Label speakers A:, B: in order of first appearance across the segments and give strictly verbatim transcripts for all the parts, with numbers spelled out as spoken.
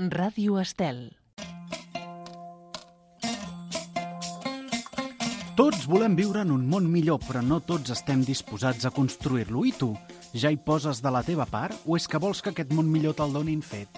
A: Ràdio Estel.
B: Tots volem viure en un món millor, però no tots estem disposats a construir-lo. I tu, ja hi poses de la teva part o és que vols que aquest món millor te'l donin fet?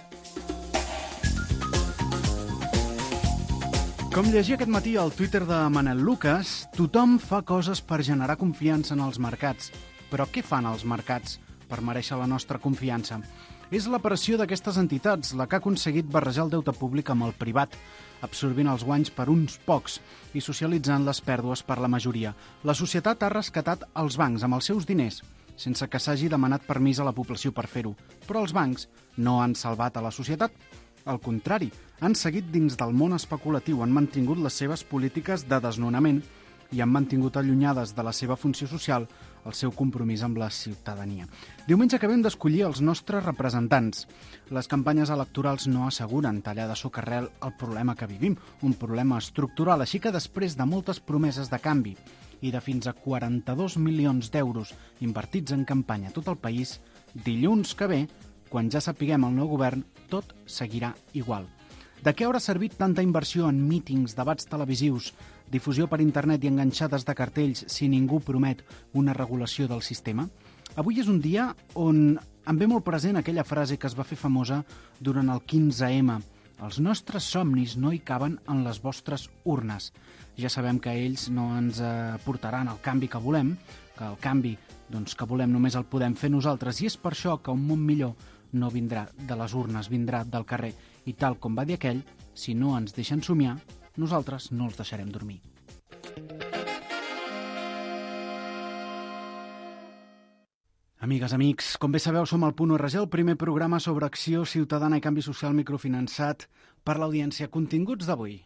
B: Com llegia aquest matí al Twitter de Manel Lucas, tothom fa coses per generar confiança en els mercats. Però què fan els mercats per mereixer la nostra confiança? És la pressió d'aquestes entitats la que ha aconseguit barrejar el deute públic amb el privat, absorbint els guanys per uns pocs i socialitzant les pèrdues per la majoria. La societat ha rescatat els bancs amb els seus diners, sense que s'hagi demanat permís a la població per fer-ho. Però els bancs no han salvat a la societat. Al contrari, han seguit dins del món especulatiu, han mantingut les seves polítiques de desnonament i han mantingut allunyades de la seva funció social el seu compromís amb la ciutadania. Diumenge acabem d'escollir els nostres representants. Les campanyes electorals no asseguren tallar de socarrel el problema que vivim, un problema estructural, així que després de moltes promeses de canvi i de fins a quaranta-dos milions d'euros invertits en campanya a tot el país, dilluns que ve, quan ja sapiguem el nou govern, tot seguirà igual. De què haurà servit tanta inversió en mítings, debats televisius, difusió per internet i enganxades de cartells si ningú promet una regulació del sistema? Avui és un dia on em ve molt present aquella frase que es va fer famosa durant el quinze ema. Els nostres somnis no hi caben en les vostres urnes. Ja sabem que ells no ens portaran el canvi que volem, que el canvi doncs, que volem només el podem fer nosaltres, i és per això que un món millor no vindrà de les urnes, vindrà del carrer. I tal com va dir aquell, si no ens deixen somiar, nosaltres no els deixarem dormir. Amigues, amics, com bé sabeu, som al Punt O R G, el primer programa sobre acció ciutadana i canvi social microfinançat per l'audiència. Continguts d'avui.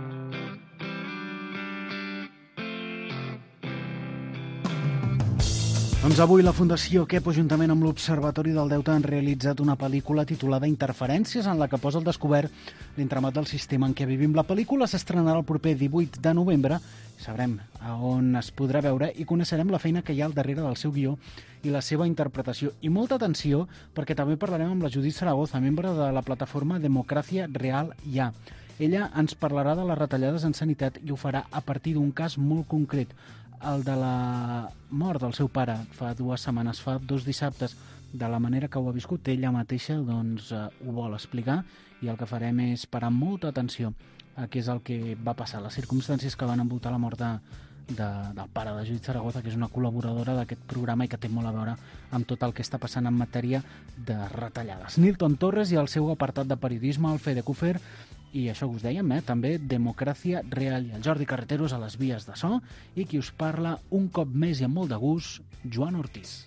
B: Doncs avui la Fundació Quepo, juntament amb l'Observatori del Deute, han realitzat una pel·lícula titulada Interferències, en la que posa al descobert l'entramat del sistema en què vivim. La pel·lícula s'estrenarà el proper divuit de novembre, sabrem a on es podrà veure i coneixerem la feina que hi ha al darrere del seu guió i la seva interpretació. I molta atenció, perquè també parlarem amb la Judit Zaragoza, membre de la plataforma Democràcia Real Ja. Ella ens parlarà de les retallades en sanitat i ho farà a partir d'un cas molt concret, el de la mort del seu pare fa dues setmanes, fa dos dissabtes. De la manera que ho ha viscut ella mateixa, doncs eh, ho vol explicar, i el que farem és parar molta atenció a què és el que va passar, les circumstàncies que van envoltar la mort de, de, del pare de Judit Zaragoza, que és una col·laboradora d'aquest programa i que té molt a veure amb tot el que està passant en matèria de retallades. Nilton Torres i el seu apartat de periodisme, el Fede Kufer, i això us dèiem, eh? també Democràcia Real. I el Jordi Carreteros a les vies de so, i qui us parla un cop més i amb molt de gust, Joan Ortiz.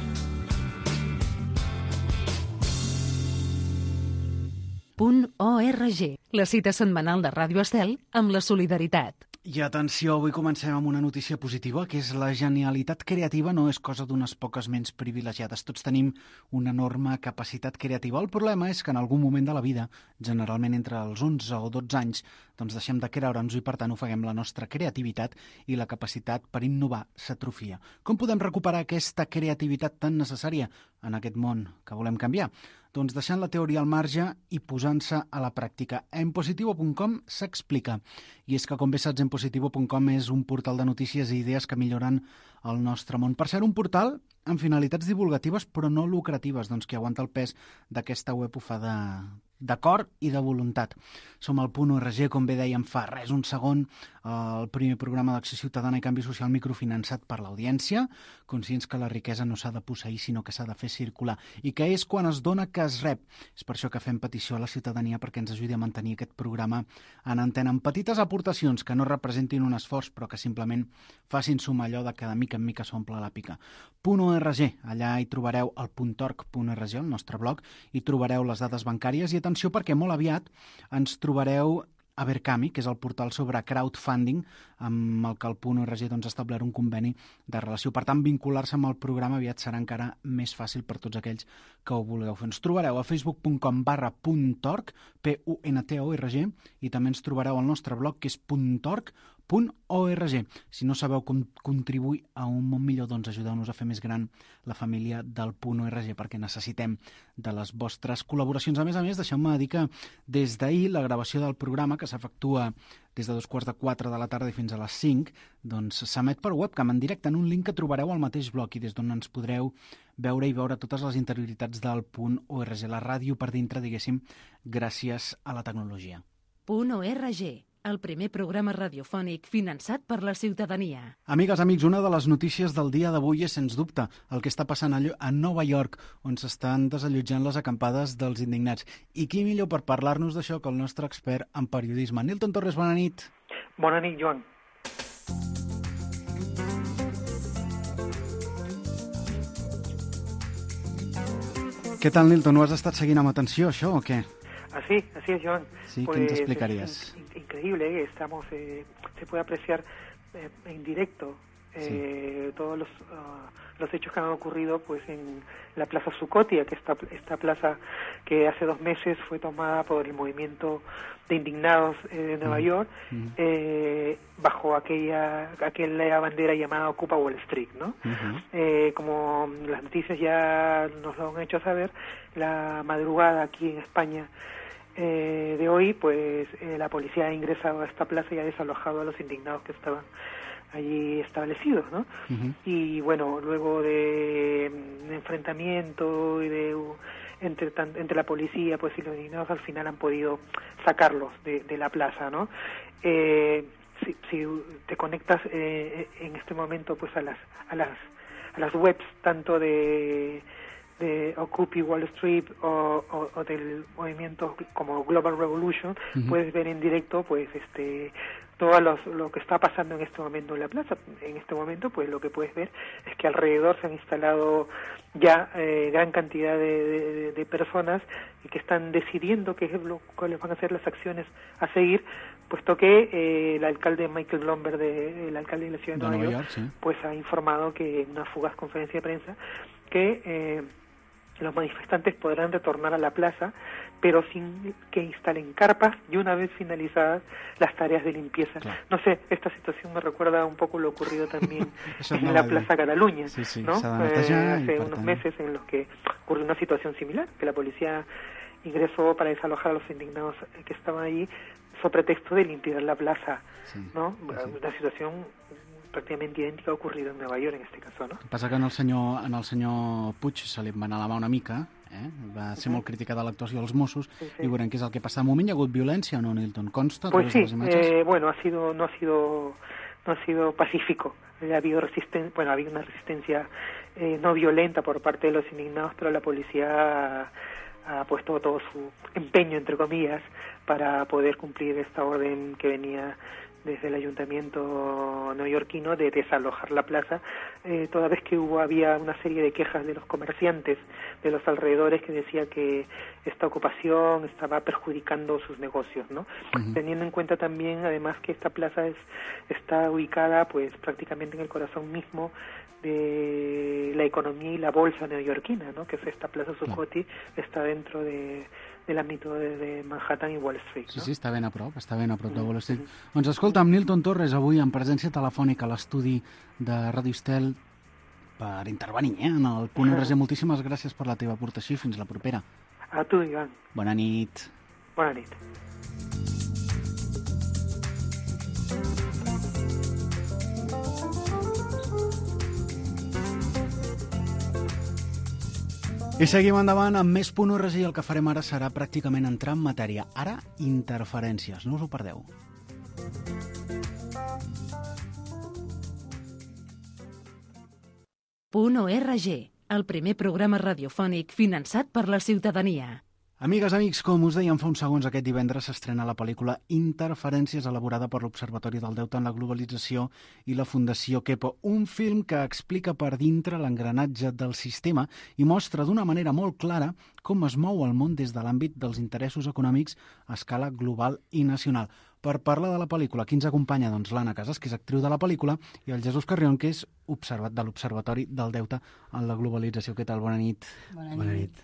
A: Punt O R G, la cita setmanal de Ràdio Estel amb la solidaritat.
B: I atenció, avui comencem amb una notícia positiva, que és la genialitat creativa no és cosa d'unes poques ments privilegiades. Tots tenim una enorme capacitat creativa. El problema és que en algun moment de la vida, generalment entre els onze o dotze anys, doncs deixem de creure'ns i per tant ofeguem la nostra creativitat i la capacitat per innovar s'atrofia. Com podem recuperar aquesta creativitat tan necessària en aquest món que volem canviar? Doncs deixant la teoria al marge i posant-se a la pràctica. A enpositivo punt com s'explica. I és que, com bé saps, enpositivo punt com és un portal de notícies i idees que milloren el nostre món. Per ser un portal amb finalitats divulgatives però no lucratives, doncs qui aguanta el pes d'aquesta web ho fa de... de cor i de voluntat. Som al Punt O R G, com bé dèiem fa res, un segon, el primer programa d'acció ciutadana i canvi social microfinançat per l'audiència, conscients que la riquesa no s'ha de posseir, sinó que s'ha de fer circular, i que és quan es dona que es rep. És per això que fem petició a la ciutadania perquè ens ajudi a mantenir aquest programa en antena, amb petites aportacions que no representin un esforç, però que simplement facin sumar allò de que de mica en mica s'omple la pica. Punt O R G, allà hi trobareu el punt org punt org, el nostre blog, hi trobareu les dades bancàries i atenció perquè molt aviat ens trobareu a Verkami, que és el portal sobre crowdfunding, amb el que el Punt O R G doncs, ha establert un conveni de relació. Per tant, vincular-se amb el programa aviat serà encara més fàcil per tots aquells que ho vulgueu fer. Ens trobareu a facebook punt com barra puntorg, P U N T O R G, i també ens trobareu al nostre blog, que és puntorg punt org. Si no sabeu com contribuir a un món millor, doncs ajudeu-nos a fer més gran la família del punt org, perquè necessitem de les vostres col·laboracions. A més a més, deixeu-me dir que des d'ahir la gravació del programa, que s'efectua des de dos quarts de quatre de la tarda i fins a les cinc, doncs s'emet per webcam en directe en un link que trobareu al mateix blog i des d'on ens podreu veure i veure totes les interioritats del punt org, la ràdio per dintre, diguéssim, gràcies a la tecnologia.
A: Punt org, el primer programa radiofònic finançat per la ciutadania.
B: Amigues, amics, una de les notícies del dia d'avui és, sens dubte, el que està passant a Nova York, on s'estan desallotjant les acampades dels indignats. I qui millor per parlar-nos d'això que el nostre expert en periodisme. Nilton Torres, bona nit.
C: Bona nit, Joan.
B: Què tal, Nilton? Ho has estat seguint amb atenció, això, o què?
C: Así, así es, Joan.
B: Sí,
C: pues,
B: ¿qué nos explicarías?
C: Es in, increíble, ¿eh? Estamos, eh, se puede apreciar eh, en directo eh, sí. todos los, uh, los hechos que han ocurrido pues en la Plaza Zuccotti, que esta, esta plaza que hace dos meses fue tomada por el movimiento de indignados eh, de Nueva uh-huh. York, uh-huh. Eh, bajo aquella, aquella bandera llamada Ocupa Wall Street, ¿no? Uh-huh. Eh, como las noticias ya nos lo han hecho saber, la madrugada aquí en España eh, de hoy, pues eh, la policía ha ingresado a esta plaza y ha desalojado a los indignados que estaban allí establecidos, ¿no? Uh-huh. Y bueno, luego de, de enfrentamiento y de entre entre la policía pues y los indignados, al final han podido sacarlos de, de la plaza, ¿no? Eh, si, si te conectas eh, en este momento pues a las a las a las webs tanto de de Occupy Wall Street o, o, o del movimiento como Global Revolution, uh-huh. puedes ver en directo pues este todo los, lo que está pasando en este momento en la plaza. En este momento pues lo que puedes ver es que alrededor se han instalado ya eh, gran cantidad de, de, de personas y que están decidiendo qué es lo, cuáles van a ser las acciones a seguir, puesto que eh, el alcalde Michael Bloomberg, de, el alcalde de la ciudad de, de Nueva, Nueva York, York sí. pues ha informado que en una fugaz conferencia de prensa que eh, los manifestantes podrán retornar a la plaza, pero sin que instalen carpas y una vez finalizadas las tareas de limpieza. Claro. No sé, esta situación me recuerda un poco lo ocurrido también en no la Plaza Catalunya, sí, sí, ¿no? Eh, hace unos meses en los que ocurrió una situación similar, que la policía ingresó para desalojar a los indignados que estaban allí, sobre pretexto de limpiar la plaza, sí, ¿no? Sí. Una situación pràcticament idèntica ha ocurrido en Nova York en este caso, no?
B: Passa que en el senyor, en el senyor Puig se li va anar la mà una mica, eh? va ser uh-huh. molt criticada l'actuació dels Mossos, sí, sí. i veurem què és el que passa. Al moment hi ha hagut violència o no, Nilton? ¿Consta
C: pues sí,
B: les imatges?
C: Eh, bueno, ha sido, no ha sido, no ha sido pacífico. Ha habido resisten, bueno, ha habido una resistencia eh, no violenta por parte de los indignados, pero la policía ha, ha puesto todo su empeño, entre comillas, para poder cumplir esta orden que venía desde el ayuntamiento neoyorquino de desalojar la plaza, eh, toda vez que hubo había una serie de quejas de los comerciantes de los alrededores que decía que esta ocupación estaba perjudicando sus negocios, ¿no? Uh-huh. Teniendo en cuenta también, además, que esta plaza es está ubicada, pues, prácticamente en el corazón mismo de la economía y la bolsa neoyorquina, ¿no? Que es esta Plaza Zuccotti, uh-huh. está dentro de de l'àmbit de, de Manhattan i Wall Street.
B: No? Sí, sí, està ben a prop, està ben a prop de Wall Street. Mm-hmm. Doncs escolta, amb Nilton Torres avui en presència telefònica a l'estudi de Ràdio Estel per intervenir eh, en el punt org. Moltíssimes gràcies per la teva aportació i fins la propera.
C: A tu, Ivan.
B: Bona nit.
C: Bona nit.
B: I seguim endavant amb més punt org i el que farem ara serà pràcticament entrar en matèria. Ara, interferències. No us ho perdeu.
A: Punt org, el primer programa radiofònic finançat per la ciutadania.
B: Amigues, amics, com us dèiem fa uns segons, aquest divendres s'estrena la pel·lícula Interferències, elaborada per l'Observatori del Deute en la Globalització i la Fundació Kepo. Un film que explica per dintre l'engranatge del sistema i mostra d'una manera molt clara com es mou el món des de l'àmbit dels interessos econòmics a escala global i nacional. Per parlar de la pel·lícula, qui ens acompanya? Doncs l'Anna Casas, que és actriu de la pel·lícula, i el Jesús Carrión, que és observat de l'Observatori del Deute en la Globalització. Què tal? Bona nit.
D: Bona nit. Bona nit.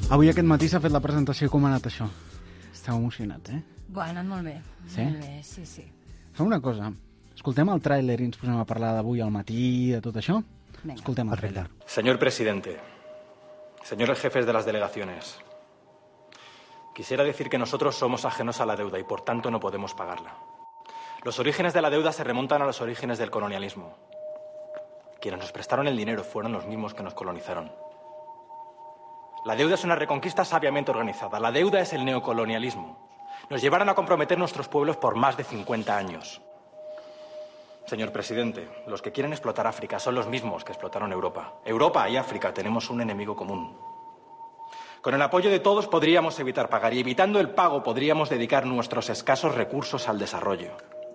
B: Avui aquest matí s'ha fet la presentació i com ha anat això? Esteu emocionats, eh?
D: Bo, ha anat molt bé.
B: Sí?
D: Molt bé, sí, sí.
B: Fem una cosa. Escoltem el tràiler i ens posem a parlar d'avui al matí, de tot això.
D: Venga.
B: Escoltem el tràiler.
E: Señor presidente, señores jefes de las delegaciones, quisiera decir que nosotros somos ajenos a la deuda y por tanto no podemos pagarla. Los orígenes de la deuda se remontan a los orígenes del colonialismo. Quienes nos prestaron el dinero fueron los mismos que nos colonizaron. La deuda es una reconquista sabiamente organizada. La deuda es el neocolonialismo. Nos llevaron a comprometer nuestros pueblos por más de cincuenta años. Señor presidente, los que quieren explotar África son los mismos que explotaron Europa. Europa y África tenemos un enemigo común. Con el apoyo de todos podríamos evitar pagar y evitando el pago podríamos dedicar nuestros escasos recursos al desarrollo.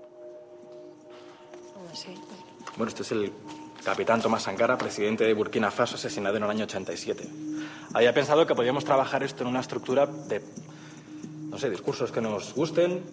D: Sí.
E: Bueno, este es el capitán Tomás Sankara, presidente de Burkina Faso, asesinado en el año ochenta y siete. Había pensado que podíamos trabajar esto en una estructura de, no sé, discursos que nos gusten.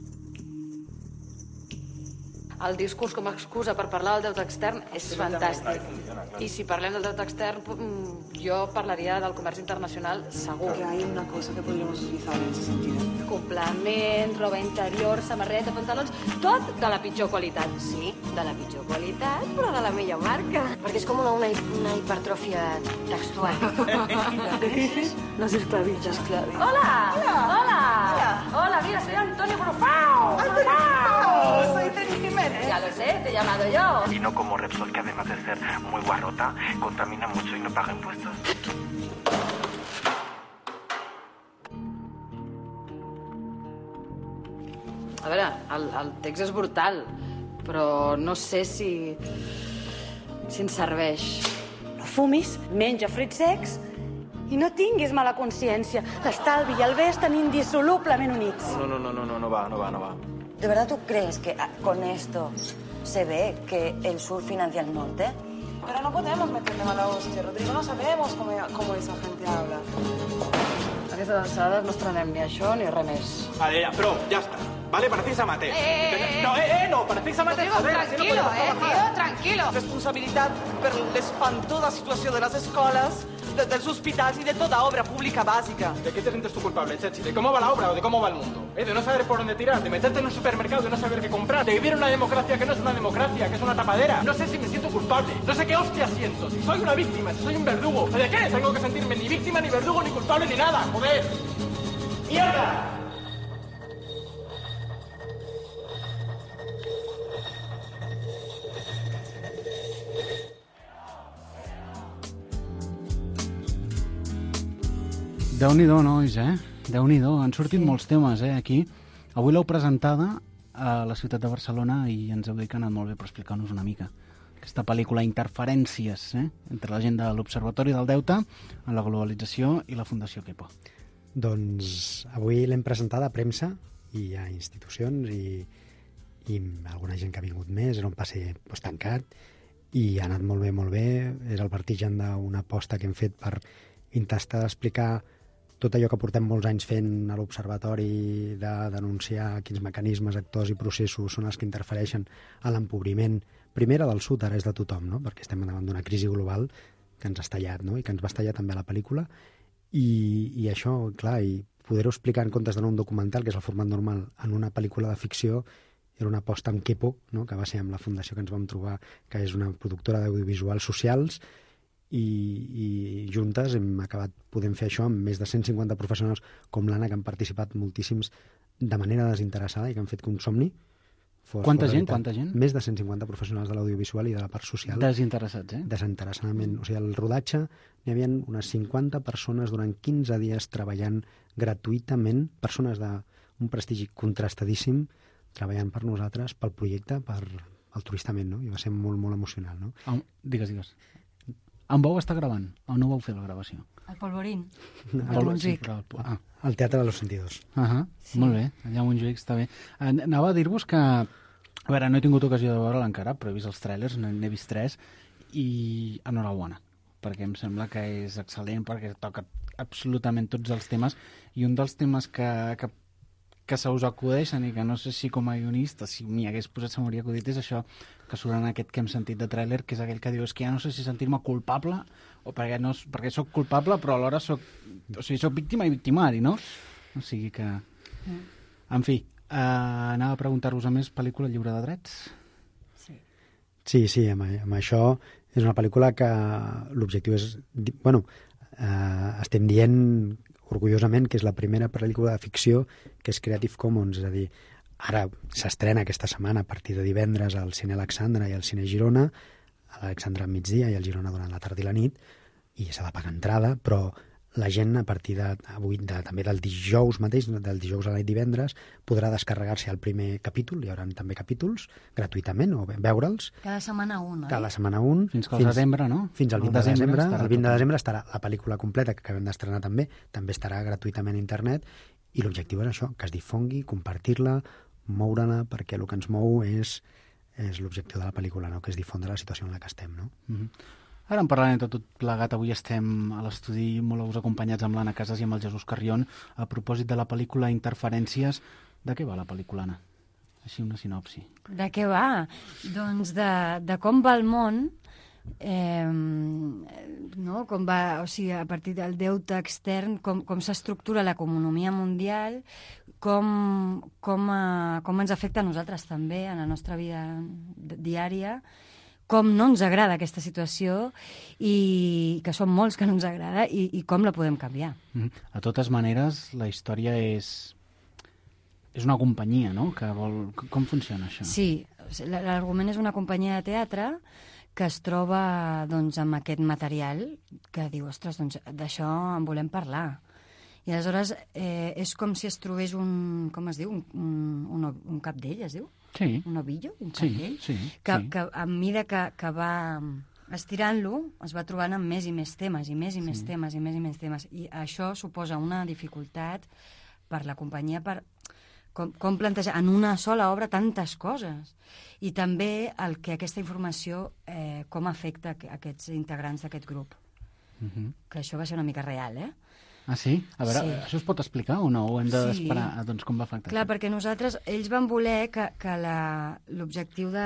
F: El discurs com a excusa per parlar del deute extern és fantàstic. I si parlem del deute extern, jo parlaria del comerç internacional segur.
G: Que hay una cosa que podríamos utilizar en ese sentido.
F: Complement, roba interior, samarreta, pantalons, tot de la pitjor qualitat. Sí, de la pitjor qualitat, però de la millor marca.
D: Perquè és com una, una, una hipertròfia textual.
G: ¿Qué dices? Nos esclavistas.
F: Hola! Hola! Hola! Hola, mira, soy Antonio Brufao.
G: ¡Brufao! Soy Teni Jiménez.
F: Ya lo sé, te he llamado yo.
H: Y no como Repsol, que además de ser muy guarrota, contamina mucho y no paga impuestos.
F: A veure, el, el text és brutal, però no sé si... si ens serveix.
I: No fumis, menja fruits secs i no tinguis mala consciència. L'estalvi i el bé estan indissolublement units.
E: No, no, no, no, no, no va, no va, no va.
J: ¿De verdad tú crees que con esto se ve que el sur financia el norte?
G: Pero no podemos meterle mala hostia, Rodrigo. No sabemos cómo, cómo esa gente habla.
F: A aquestes alçades no estrenem ni això ni res més.
E: Vale, ya, pero ya está. Vale, parecéis amateurs.
F: Eh,
E: No, eh, eh, no, parecéis amateurs.
F: Rodrigo,
E: A veure, si no
F: tranquilo,
E: podemos
F: eh,
E: trabajar.
F: tio, tranquilo.
G: Responsabilitat per l'espantosa situació de les escoles, de, dels hospitals y de toda obra pública básica.
E: ¿De qué te sientes tú culpable, Chechi? ¿De cómo va la obra o de cómo va el mundo? ¿Eh? ¿De no saber por dónde tirar? ¿De meterte en un supermercado y no saber qué comprar? ¿De vivir una democracia que no es una democracia, que es una tapadera? No sé si me siento culpable. No sé qué hostia siento. Si soy una víctima, si soy un verdugo. ¿De qué? Tengo que sentirme ni víctima, ni verdugo, ni culpable, ni nada. ¡Joder! ¡Mierda!
B: Déu-n'hi-do, nois, eh? Déu-n'hi-do. Han sortit sí. molts temes, eh, aquí. Avui l'heu presentada a la ciutat de Barcelona i ens heu dit que ha anat molt bé per explicar-nos una mica aquesta pel·lícula Interferències, eh? Entre la gent de l'Observatori del Deute, en la globalització i la Fundació Kepo.
K: Doncs avui l'hem presentada a premsa i a institucions i, i alguna gent que ha vingut més, era un passe pues, tancat i ha anat molt bé, molt bé. És el vertigen d'una aposta que hem fet per intentar explicar tot allò que portem molts anys fent a l'Observatori, de denunciar quins mecanismes, actors i processos són els que interfereixen a l'empobriment, primera del sud, ara és de tothom, no? Perquè estem davant d'una crisi global que ens ha estallat, no? I que ens va estallar també a la pel·lícula. I, i això, clar, i poder-ho explicar en comptes d'anar un documental, que és el format normal, en una pel·lícula de ficció, era una aposta amb Kepo, no? Que va ser amb la fundació que ens vam trobar, que és una productora d'audiovisuals socials, i, i juntes hem acabat podent fer això amb més de cent cinquanta professionals com l'Anna, que han participat moltíssims de manera desinteressada i que han fet que un somni fos...
B: Quanta gent? Quanta gent?
K: Més de cent cinquanta professionals de l'audiovisual i de la part social.
B: Desinteressats, eh?
K: Desinteressadament. O sigui, al rodatge n'hi havia unes cinquanta persones durant quinze dies treballant gratuïtament, persones d'un prestigi contrastadíssim, treballant per nosaltres, pel projecte, per altruistament, no? I va ser molt, molt emocional, no?
B: Ah, digues, digues. On vau estar gravant? On no vau fer la gravació?
D: Al Polvorín.
B: Al Montjuïc.
K: Ah, al Teatre de los Sentidos.
B: Uh -huh. Sí. Molt bé, allà a Montjuïc està bé. Anava a dir-vos que... A veure, no he tingut ocasió de veure'l encara, però he vist els trailers, n'he vist tres, i enhorabona, perquè em sembla que és excel·lent, perquè toca absolutament tots els temes, i un dels temes que, que, que se us acudeixen i que no sé si com a guionista, si m'hi hagués posat se m'hauria acudit, és això que surt en aquest que hem sentit de tràiler, que és aquell que diu, és que ja no sé si sentir-me culpable o perquè, no, perquè soc culpable però alhora soc, o sigui, soc víctima i victimari, no? O sigui que... En fi, eh, anava a preguntar-vos a més, pel·lícula lliure de drets?
K: Sí, sí, sí amb, amb això és una pel·lícula que l'objectiu és... Bueno, eh, estem dient orgullosament que és la primera pel·lícula de ficció que és Creative Commons, és a dir, ara s'estrena aquesta setmana a partir de divendres al Cine Alexandra i al Cine Girona, a l'Alexandra al migdia i al Girona durant la tarda i la nit, i s'ha de pagar entrada, però la gent a partir de, avui, de, també del dijous mateix, del dijous a la nit divendres, podrà descarregar-se el primer capítol, hi haurà també capítols gratuïtament, o veure'ls.
D: Cada setmana un, oi?
K: Cada setmana un.
B: Fins al desembre, no?
K: Fins al vint de desembre. El vint de desembre estarà la pel·lícula completa, que acabem d'estrenar també, també estarà gratuïtament a internet, i l'objectiu és això, que es difongui, compartir-la, moure-la, perquè el que ens mou és, és l'objectiu de la pel·lícula, no? Que és difondre la situació en la que estem, no?
B: Mm-hmm. Ara en parlant de tot plegat, avui estem a l'estudi molt us acompanyats amb l'Anna Casas i amb el Jesús Carrion a propòsit de la pel·lícula Interferències. De què va la pel·lícula, Anna? Així una sinopsi.
D: De què va? Doncs de, de com va el món, eh, no? Com va, o sigui, a partir del deute extern, com, com s'estructura l'economia mundial, com, com, eh, com ens afecta a nosaltres també en la nostra vida diària, com no ens agrada aquesta situació i que són molts que no ens agrada i, i com la podem canviar.
B: Mm. A totes maneres, la història és és una companyia, no? Que vol... Com funciona això?
D: Sí, l'argument és una companyia de teatre que es troba doncs, amb aquest material que diu, ostres, doncs d'això en volem parlar. I aleshores eh, és com si es trobés un, com es diu, un, un, un capdell, es diu?
B: Sí.
D: Un ovillo, un capdell,
B: sí, sí,
D: que,
B: sí.
D: que a mesura que, que va estirant-lo es va trobant amb més i més temes, i més i més sí. temes, i més i més temes. I això suposa una dificultat per la companyia, per com, com plantejar en una sola obra tantes coses. I també el que aquesta informació, eh, com afecta aquests integrants d'aquest grup. Uh-huh. Que això va ser una mica real, eh?
B: Ah, sí? A veure, sí. Això es pot explicar o no? O hem d'esperar
D: sí.
B: doncs, com va afectar?
D: Clar, perquè nosaltres, ells van voler que, que l'objectiu de...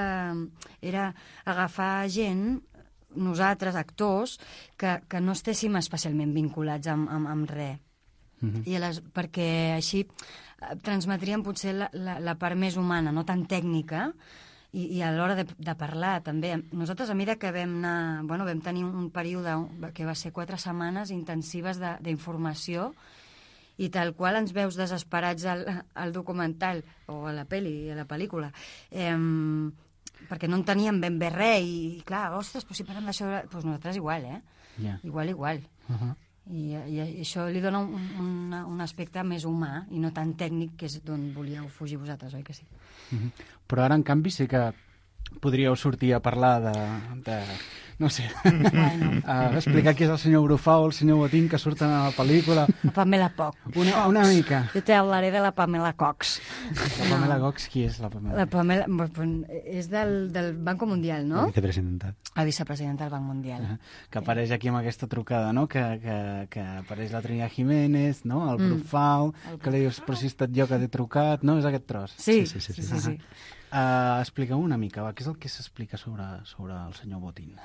D: era agafar gent, nosaltres, actors, que, que no estéssim especialment vinculats amb, amb, amb res. Uh-huh. I les, perquè així transmetríem potser la, la, la part més humana, no tan tècnica, i, i a l'hora de, de parlar també. Nosaltres, a mesura que vam anar... Bueno, vam tenir un període que va ser quatre setmanes intensives d'informació i tal qual ens veus desesperats al, al documental o a la pel·li, a la pel·lícula, eh, perquè no en teníem ben bé res i, clar, ostres, però si parlem d'això... Doncs nosaltres igual, eh? Yeah. Igual, igual. Uh-huh. I, i, I això li dona un, un, un aspecte més humà i no tan tècnic, que és d'on volíeu fugir vosaltres, oi que sí?
B: Uh-huh. Però ara, en canvi, sí que podríeu sortir a parlar de... de no sé, bueno. a explicar qui és el senyor Brufau o el senyor Botín que surten a la pel·lícula.
D: La Pamela Cox.
B: Una, una mica.
D: Jo te hablaré de la Pamela Cox.
B: La Pamela no. Cox, qui és la Pamela?
D: La Pamela és del, del Banco Mundial, no?
K: La vicepresidenta.
D: La vicepresidenta del Banc Mundial. Uh-huh.
B: Que apareix aquí amb aquesta trucada, no? Que, que, que apareix la Trinidad Jiménez, no? El Brufau, mm. que li dius, però si he estat jo que t'he trucat, no? És aquest tros.
D: Sí, sí, sí. sí, sí, sí, sí.
B: Uh, Expliqueu una mica, va, què és el que s'explica sobre, sobre el senyor Botín?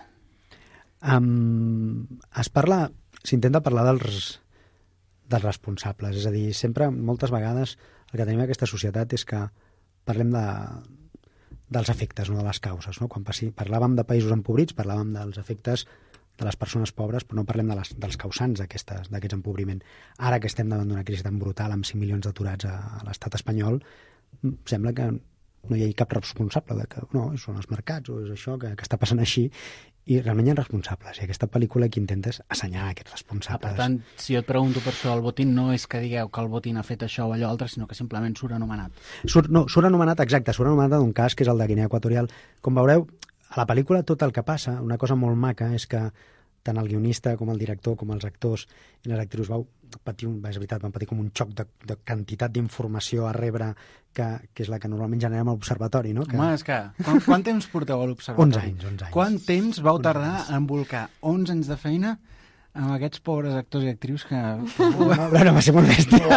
K: Um, es parla, s'intenta parlar dels, dels responsables, és a dir, sempre, moltes vegades, el que tenim en aquesta societat és que parlem de, dels efectes, no de les causes. No? Quan passi, parlàvem de països empobrits, parlàvem dels efectes de les persones pobres, però no parlem de les, dels causants d'aquests empobriment. Ara que estem davant d'una crisi tan brutal, amb cinc milions d'aturats a, a l'estat espanyol, sembla que no hi ha cap responsable, de que no, són els mercats o és això que, que està passant així, i realment hi ha responsables, i aquesta pel·lícula que intentes assenyalar aquests responsables.
B: Ah, per tant, si jo et pregunto per això del Botín, no és que digueu que el Botín ha fet això o allò altre, sinó que simplement surt anomenat.
K: Surt, no, surt anomenat, exacte, surt anomenat d'un cas que és el de Guinea Equatorial. Com veureu, a la pel·lícula tot el que passa, una cosa molt maca és que tant el guionista com el director com els actors i les actrius vau patir, un, és veritat, van patir com un xoc de, de quantitat d'informació a rebre que, que és la que normalment generem a l'observatori, no? Que...
B: Home, és que... Quant, quant temps porteu a l'observatori?
K: onze anys, onze anys.
B: Quant temps vau tardar a embolcar onze anys de feina amb aquests pobres actors i actrius que...
K: No, no, va ser molt bèstia.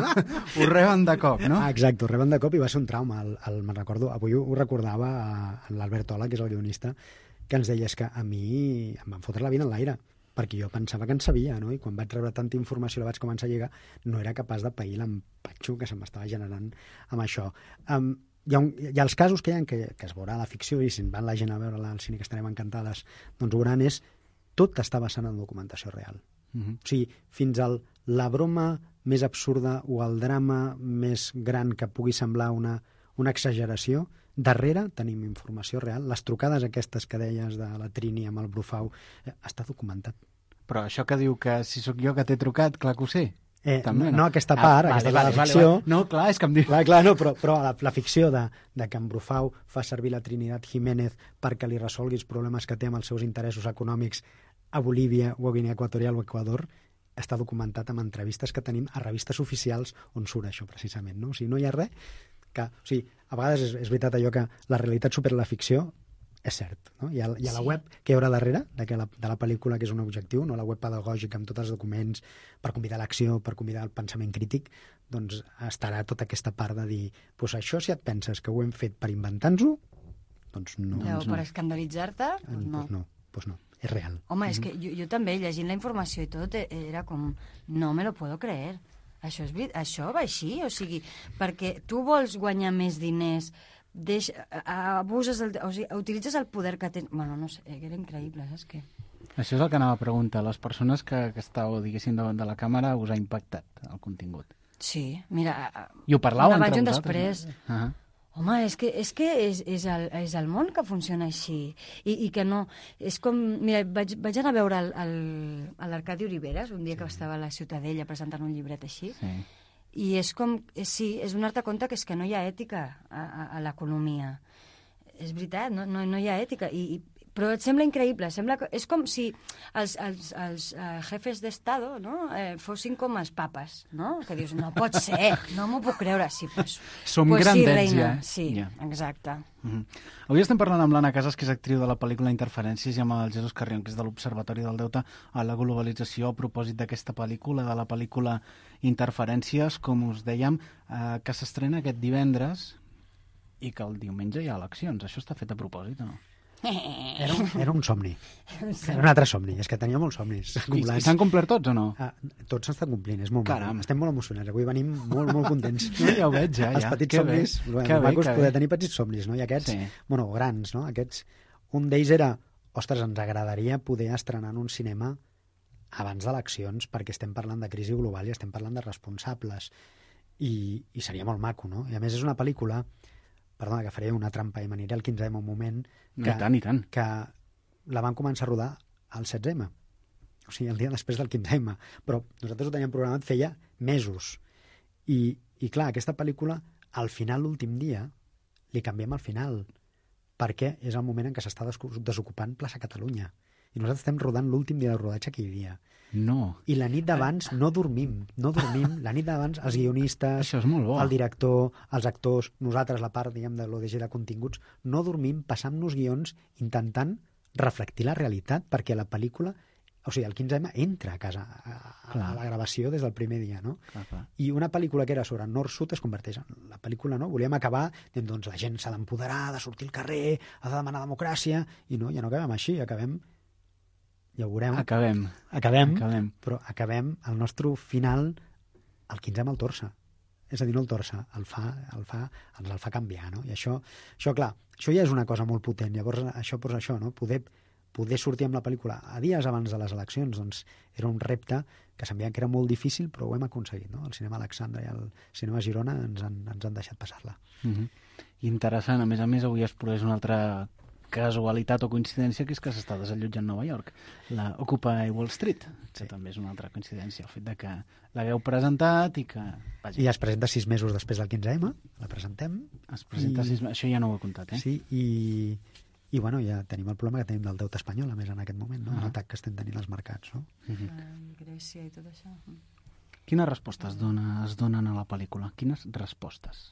B: Ho reben de cop, no?
K: Ah, exacte, ho reben de cop i va ser un trauma. El, el, me'n recordo, avui ho, ho recordava en l'Albert Ola, que és el guionista, que ens deia que a mi em van fotre la vida en l'aire, perquè jo pensava que en sabia, no? I quan vaig rebre tanta informació, la vaig començar a lligar, no era capaç de pair l'empatxo que se m'estava generant amb això. Um, hi, ha un, hi ha els casos que hi ha que, que es veurà a la ficció, i si van la gent a veure-la al cine, que estarem encantades, doncs ho veuran, és tot està basant en documentació real. Uh-huh. O sigui, fins al la broma més absurda o el drama més gran que pugui semblar una, una exageració, darrere tenim informació real. Les trucades aquestes que deies de la Trini amb el Brufau, eh, està documentat.
B: Però això que diu que si sóc jo que t'he trucat, clar que ho sé.
K: Eh,
B: També,
K: no, no aquesta part, ah, aquesta vale, vale, la ficció. Vale, vale.
B: No, clar, és que em diu...
K: Clar, clar, no, però, però la, la ficció de, de que en Brufau fa servir la Trinidad Jiménez perquè li resolgui els problemes que té amb els seus interessos econòmics a Bolívia o a Guinea Equatorial o Equador, està documentat amb entrevistes que tenim a revistes oficials on surt això, precisament. No? O sigui, no hi ha res que... O sigui, a vegades és, és veritat allò que la realitat supera la ficció, és cert. No? Hi ha, hi ha la web que hi haurà darrere de, que la, de la pel·lícula, que és un objectiu, no? La web pedagògica amb tots els documents per convidar l'acció, per convidar el pensament crític, doncs estarà tota aquesta part de dir pues això si et penses que ho hem fet per inventar-nos-ho, doncs no.
D: Ja,
K: doncs
D: o
K: no.
D: per escandalitzar-te, doncs no.
K: Pues no, pues no. És real.
D: Home, és que jo, jo també, llegint la informació i tot, era com, no me lo puedo creer. Això, és, això va així? O sigui, perquè tu vols guanyar més diners, deix, abuses, el, o sigui, utilitzes el poder que tens... Bueno, no sé, era increïble, saps què?
B: Això és el que anava a preguntar. Les persones que, que estàveu, diguéssim, davant de la càmera us ha impactat el contingut?
D: Sí, mira...
B: I ho parlàveu entre
D: vosaltres?
B: Després.
D: Uh -huh. Home, és que és, que és, és, el, és el món que funciona així. I, i que no... És com... Mira, vaig, vaig anar a veure el, el, a l'Arcadi Oliveres un dia sí. que estava a la Ciutadella presentant un llibret així. Sí. I és com... És, sí, és donar-te compte que és que no hi ha ètica a, a, a l'economia. És veritat, no, no, no hi ha ètica. I, i, però et sembla increïble. Sembla que, és com si els, els, els uh, jefes d'Estado no? eh, fossin com els papes, no? Que dius, no pot ser, no m'ho puc creure. Sí, pues,
B: Som
D: pues
B: grandets,
D: sí, reina.
B: ja.
D: Sí,
B: ja.
D: exacte.
B: Uh-huh. Avui estem parlant amb l'Anna Casas, que és actriu de la pel·lícula Interferències, i amb el Jesús Carrión, que és de l'Observatori del Deute a la Globalització, a propòsit d'aquesta pel·lícula, de la pel·lícula Interferències, com us dèiem, eh, que s'estrena aquest divendres i que el diumenge hi ha eleccions. Això està fet a propòsit o no?
K: Era un, era un somni. Era un altre somni. És que tenia molts somnis acumulats.
B: I s'han complert tots o no?
K: Ah, tots s'estan complint, és molt
B: Caram.
K: maco. Estem molt emocionats. Avui venim molt, molt contents.
B: No, ja ho veig, ja.
K: Els
B: ja.
K: petits
B: que
K: somnis,
B: bé.
K: el maco és
B: bé,
K: poder
B: bé.
K: tenir petits somnis, no? I aquests,
B: sí.
K: bueno, grans, no? Aquests, un d'ells era, ostres, ens agradaria poder estrenar en un cinema abans d'eleccions, perquè estem parlant de crisi global i estem parlant de responsables. I, i seria molt maco, no? I a més és una pel·lícula... Perdona, que faré una trampa i m'aniré al quinze ema un moment, que,
B: I tant, i tant.
K: que la van començar a rodar al setze ema, o sigui, el dia després del quinze ema, però nosaltres ho teníem programat feia mesos. I, i clar, aquesta pel·lícula, al final, l'últim dia, li canviem al final, perquè és el moment en què s'està desocupant plaça Catalunya. I nosaltres estem rodant l'últim dia de rodatge aquell dia.
B: No.
K: I la nit d'abans no dormim, no dormim. La nit d'abans els guionistes,
B: Això és molt bo.
K: el director, els actors, nosaltres, la part, diguem, de l'O D G de continguts, no dormim passant-nos guions intentant reflectir la realitat, perquè la pel·lícula, o sigui, el quinze ema entra a casa, a, a la gravació des del primer dia, no?
B: Clar, clar.
K: I una pel·lícula que era sobre nord-sud es converteix en la pel·lícula, no? Volíem acabar dient, doncs, la gent s'ha d'empoderar, de sortir al carrer, ha de demanar democràcia, i no, ja no acabem així, acabem... Ja ho veurem.
B: Acabem.
K: Acabem,
B: acabem.
K: Però acabem el nostre final, el quinze ema el torça. És a dir, no el torça, el fa, el fa, ens el fa canviar, no? I això, això, clar, això ja és una cosa molt potent. Llavors, això posa això, no? Poder, poder sortir amb la pel·lícula a dies abans de les eleccions, doncs era un repte que semblava que era molt difícil, però ho hem aconseguit, no? El cinema Alexandra i el cinema Girona ens han, ens han deixat passar-la.
B: Uh-huh. Interessant. A més a més, avui es produeix una altra casualitat o coincidència, que és que s'està desallotjant Nova York, la Occupy Wall Street, que sí. també és una altra coincidència, el fet de que l'hagueu presentat i que... Vaja.
K: I es presenta sis mesos després del quinze ema, la presentem.
B: Es presenta
K: i...
B: sis mesos, això ja no ho he comptat, eh?
K: Sí, i, i bueno, ja tenim el problema que tenim del deute espanyol, a més, en aquest moment, no? Uh-huh. L'atac que estem tenint als mercats, no?
D: Uh-huh. Grècia i tot això.
B: Quines respostes dona, es donen a la pel·lícula? Quines respostes?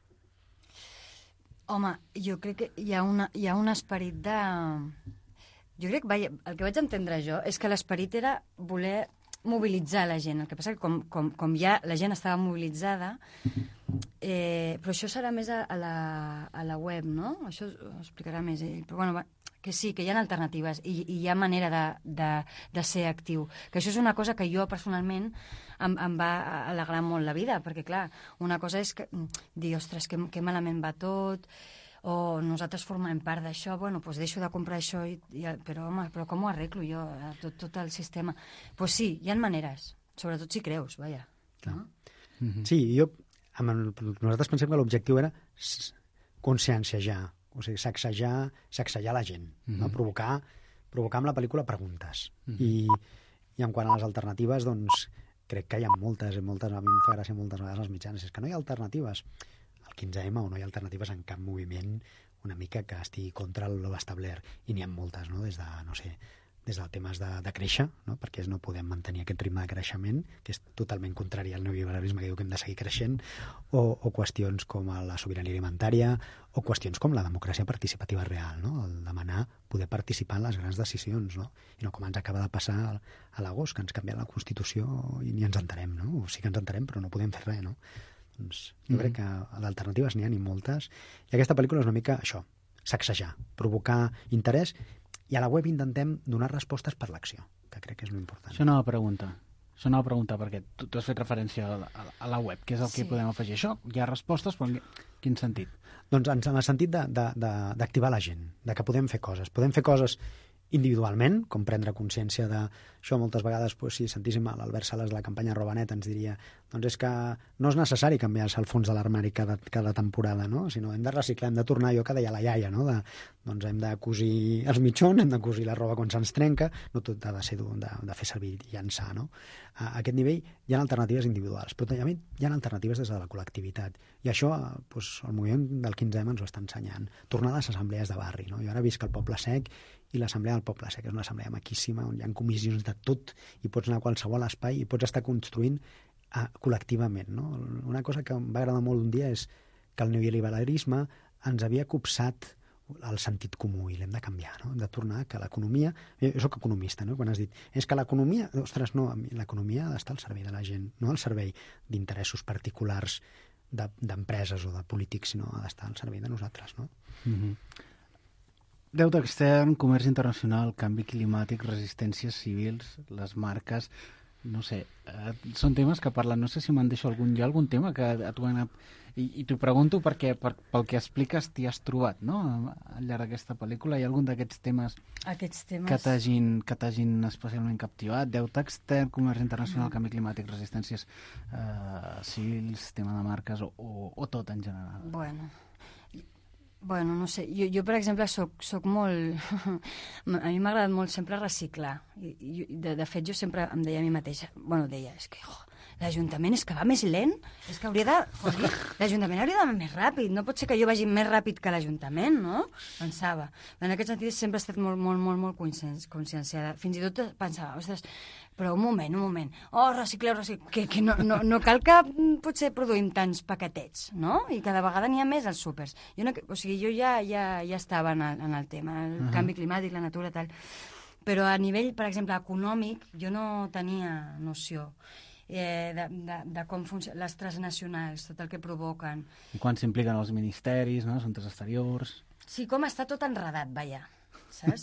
D: Home, jo crec que hi ha, una, hi ha un esperit de, Jo crec, vaja, el que vaig entendre jo és que l'esperit era voler mobilitzar la gent. El que passa que com, com, com ja la gent estava mobilitzada, eh, però això serà més a, a, la, a la web, no? Això ho explicarà més ell. Però bueno, va, que sí, que hi ha alternatives i, i hi ha manera de, de, de ser actiu. Que això és una cosa que jo personalment em, em va alegrar molt la vida, perquè clar, una cosa és que, dir, ostres, que, que malament va tot, o nosaltres formem part d'això, bueno, doncs deixo de comprar això, i, i, però home, però com ho arreglo jo, tot, tot el sistema? Doncs pues sí, hi ha maneres, sobretot si creus, vaja. No?
K: Mm-hmm. Sí, jo, amb el, nosaltres pensem que l'objectiu era conscienciar, o sigui, sacsejar, sacsejar la gent, mm-hmm. no? provocar, provocar amb la pel·lícula preguntes. Mm-hmm. I, I en quant a les alternatives, doncs, crec que hi ha moltes, i moltes, a mi em fa gràcia moltes vegades als mitjans, és que no hi ha alternatives. quinze ema o no hi ha alternatives en cap moviment una mica que estigui contra l'establert, i n'hi ha moltes, no? Des de, no sé, des de temes de, de créixer, no? Perquè no podem mantenir aquest ritme de creixement, que és totalment contrari al neoliberalisme que diu que hem de seguir creixent, o, o qüestions com la sobirania alimentària, o qüestions com la democràcia participativa real, no? El demanar poder participar en les grans decisions, no? I no com ens acaba de passar a l'agost, que ens canvien la Constitució i ni ens enterem, no? O sí que ens enterem, però no podem fer res, no? Doncs jo mm. crec que d'alternatives n'hi ha ni moltes, i aquesta pel·lícula és una mica això, sacsejar, provocar interès, i a la web intentem donar respostes per l'acció, que crec que és molt important.
B: Això anava a preguntar, això anava a preguntar, perquè tu, tu has fet referència a la, a la web, què és el sí. que podem afegir? Això, hi ha respostes, però en quin sentit? Doncs en, en el sentit d'activar la gent, de que podem fer coses, podem fer coses individualment, com prendre consciència d'això. Moltes vegades, pues, si sentíssim l'Albert Sales de la campanya Robanet, ens diria doncs és que no és necessari canviar-se el fons de l'armari cada, cada temporada, no? Sinó hem de reciclar, hem de tornar allò que deia la iaia, no? De, doncs hem de cosir els mitjons, hem de cosir la roba quan se'ns trenca, no tot ha de ser de, de fer servir i llançar, no? A aquest nivell hi ha alternatives individuals, però també hi ha alternatives des de la col·lectivitat, i això pues, el moviment del quinze ema ens ho està ensenyant. Tornar a les assemblees de barri, no? Jo ara visc al Poble Sec, i l'Assemblea del Poble Sec és una assemblea maquíssima on hi ha comissions de tot i pots anar a qualsevol espai i pots estar construint uh, col·lectivament, no? Una cosa que em va agradar molt un dia és que el neoliberalisme ens havia copsat el sentit comú i l'hem de canviar, no? Hem de tornar que l'economia... Jo soc economista, no? Quan has dit, és que l'economia... Ostres, no, l'economia ha d'estar al servei de la gent, no al servei d'interessos particulars d'empreses o de polítics, sinó ha d'estar al servei de nosaltres, no? Mm-hmm. Deute extern, comerç internacional, canvi climàtic, resistències civils, les marques, no sé, eh, són temes que parlen, no sé si me'n deixo algun, hi ha algun tema que a tu anat, i, i t'ho pregunto perquè per, pel que expliques t'hi has trobat, no? Al llarg d'aquesta pel·lícula hi ha algun d'aquests temes,
D: Aquests temes...
B: que t'hagin que t'hagin especialment captivat? Deute extern, comerç internacional, no. canvi climàtic, resistències eh, civils, tema de marques, o, o, o tot en general?
D: Bueno... Bueno, no sé, jo, jo per exemple, soc, soc molt... a mi m'ha agradat molt sempre reciclar. I, i de, de fet, jo sempre em deia a mi mateixa... Bueno, deia, és que oh, l'Ajuntament és que va més lent, és que hauria de... Joder, l'Ajuntament hauria d'anar més ràpid, no pot ser que jo vagi més ràpid que l'Ajuntament, no? Pensava. En aquest sentit sempre he estat molt, molt, molt, molt conscienciada. Fins i tot pensava, ostres, però un moment, un moment. Oh, recicleu, recicleu. Que, que no, no, no cal que potser produïm tants paquetets, no? I cada vegada n'hi ha més als súpers. Jo no, o sigui, jo ja, ja, ja estava en el, en el tema, el uh-huh. canvi climàtic, la natura, tal. Però a nivell, per exemple, econòmic, jo no tenia noció eh, de, de, de com funcionen les transnacionals, tot el que provoquen.
B: I quan s'impliquen els ministeris, no? Assumptes exteriors...
D: Sí, com està tot enredat, vaja. Saps?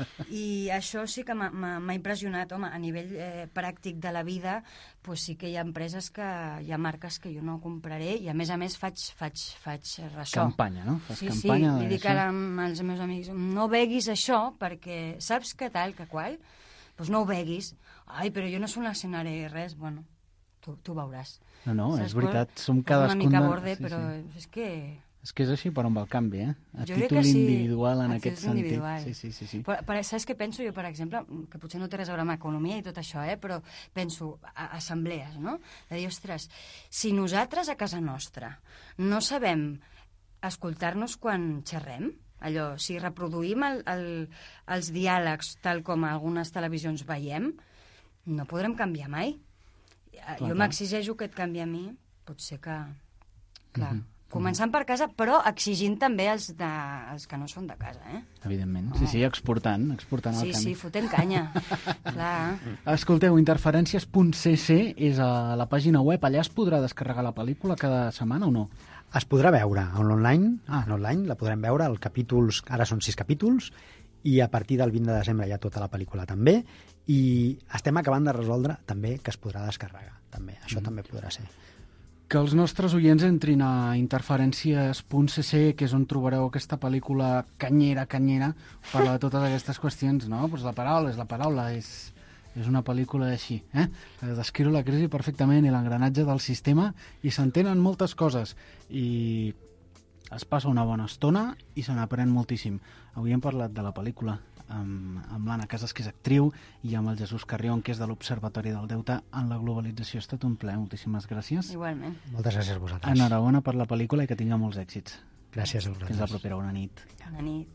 D: I això sí que m'ha impressionat, home, a nivell eh, pràctic de la vida, pues sí que hi ha empreses que hi ha marques que jo no compraré i a més a més faig, faig, faig ressò.
B: Campanya, no? Fas
D: sí,
B: campanya
D: sí, li dic ara als meus amics, no beguis això perquè saps que tal, que qual, doncs no ho beguis. Ai, però jo no solucionaré res, bueno, tu, tu veuràs.
B: No, no,
D: saps?
B: És veritat, som cadascun...
D: És una mica borde,
B: sí,
D: però
B: sí.
D: és que...
B: És que és així per on va el canvi, eh? A
D: jo
B: títol
D: sí,
B: individual en
D: a
B: aquest
D: títol
B: sentit.
D: Individual.
B: Sí, sí, sí, sí.
D: Però, però saps què penso jo, per exemple? Que potser no té res a veure amb economia i tot això, eh? Però penso, a assemblees, no? De dir, ostres, si nosaltres a casa nostra no sabem escoltar-nos quan xerrem, allò, si reproduïm el, el, els diàlegs tal com a algunes televisions veiem, no podrem canviar mai. Clar, jo m'exigeixo que et canvi a mi, pot ser que... Clar... Mm-hmm. Començant per casa, però exigint també els, de, els que no són de casa, eh?
B: Evidentment. Sí, sí, exportant, exportant el
D: Sí,
B: canvi.
D: sí, fotent canya. Clar.
B: Escolteu, interferències punt c c és a la pàgina web. Allà es podrà descarregar la pel·lícula cada setmana o no?
K: Es podrà veure en online, ah. en online la podrem veure, el capítols, ara són sis capítols, i a partir del vint de desembre hi ha tota la pel·lícula també, i estem acabant de resoldre també que es podrà descarregar, també. Això mm. també podrà ser.
B: Que els nostres oients entrin a interferències punt c c, que és on trobareu aquesta pel·lícula canyera, canyera, parla de totes aquestes qüestions, no? Pues la paraula és la paraula, és... És una pel·lícula així, eh? Descriu la crisi perfectament i l'engranatge del sistema i s'entenen moltes coses i es passa una bona estona i se n'aprèn moltíssim. Avui hem parlat de la pel·lícula amb, amb l'Anna Casas, que és actriu, i amb el Jesús Carrión, que és de l'Observatori del Deute en la Globalització. Ha estat un plaer, moltíssimes gràcies.
D: Igualment.
K: Moltes gràcies a vosaltres.
B: Enhorabona per la pel·lícula i que tinga molts èxits.
K: Gràcies a vosaltres.
B: Fins la propera, bona nit.
D: Bona nit.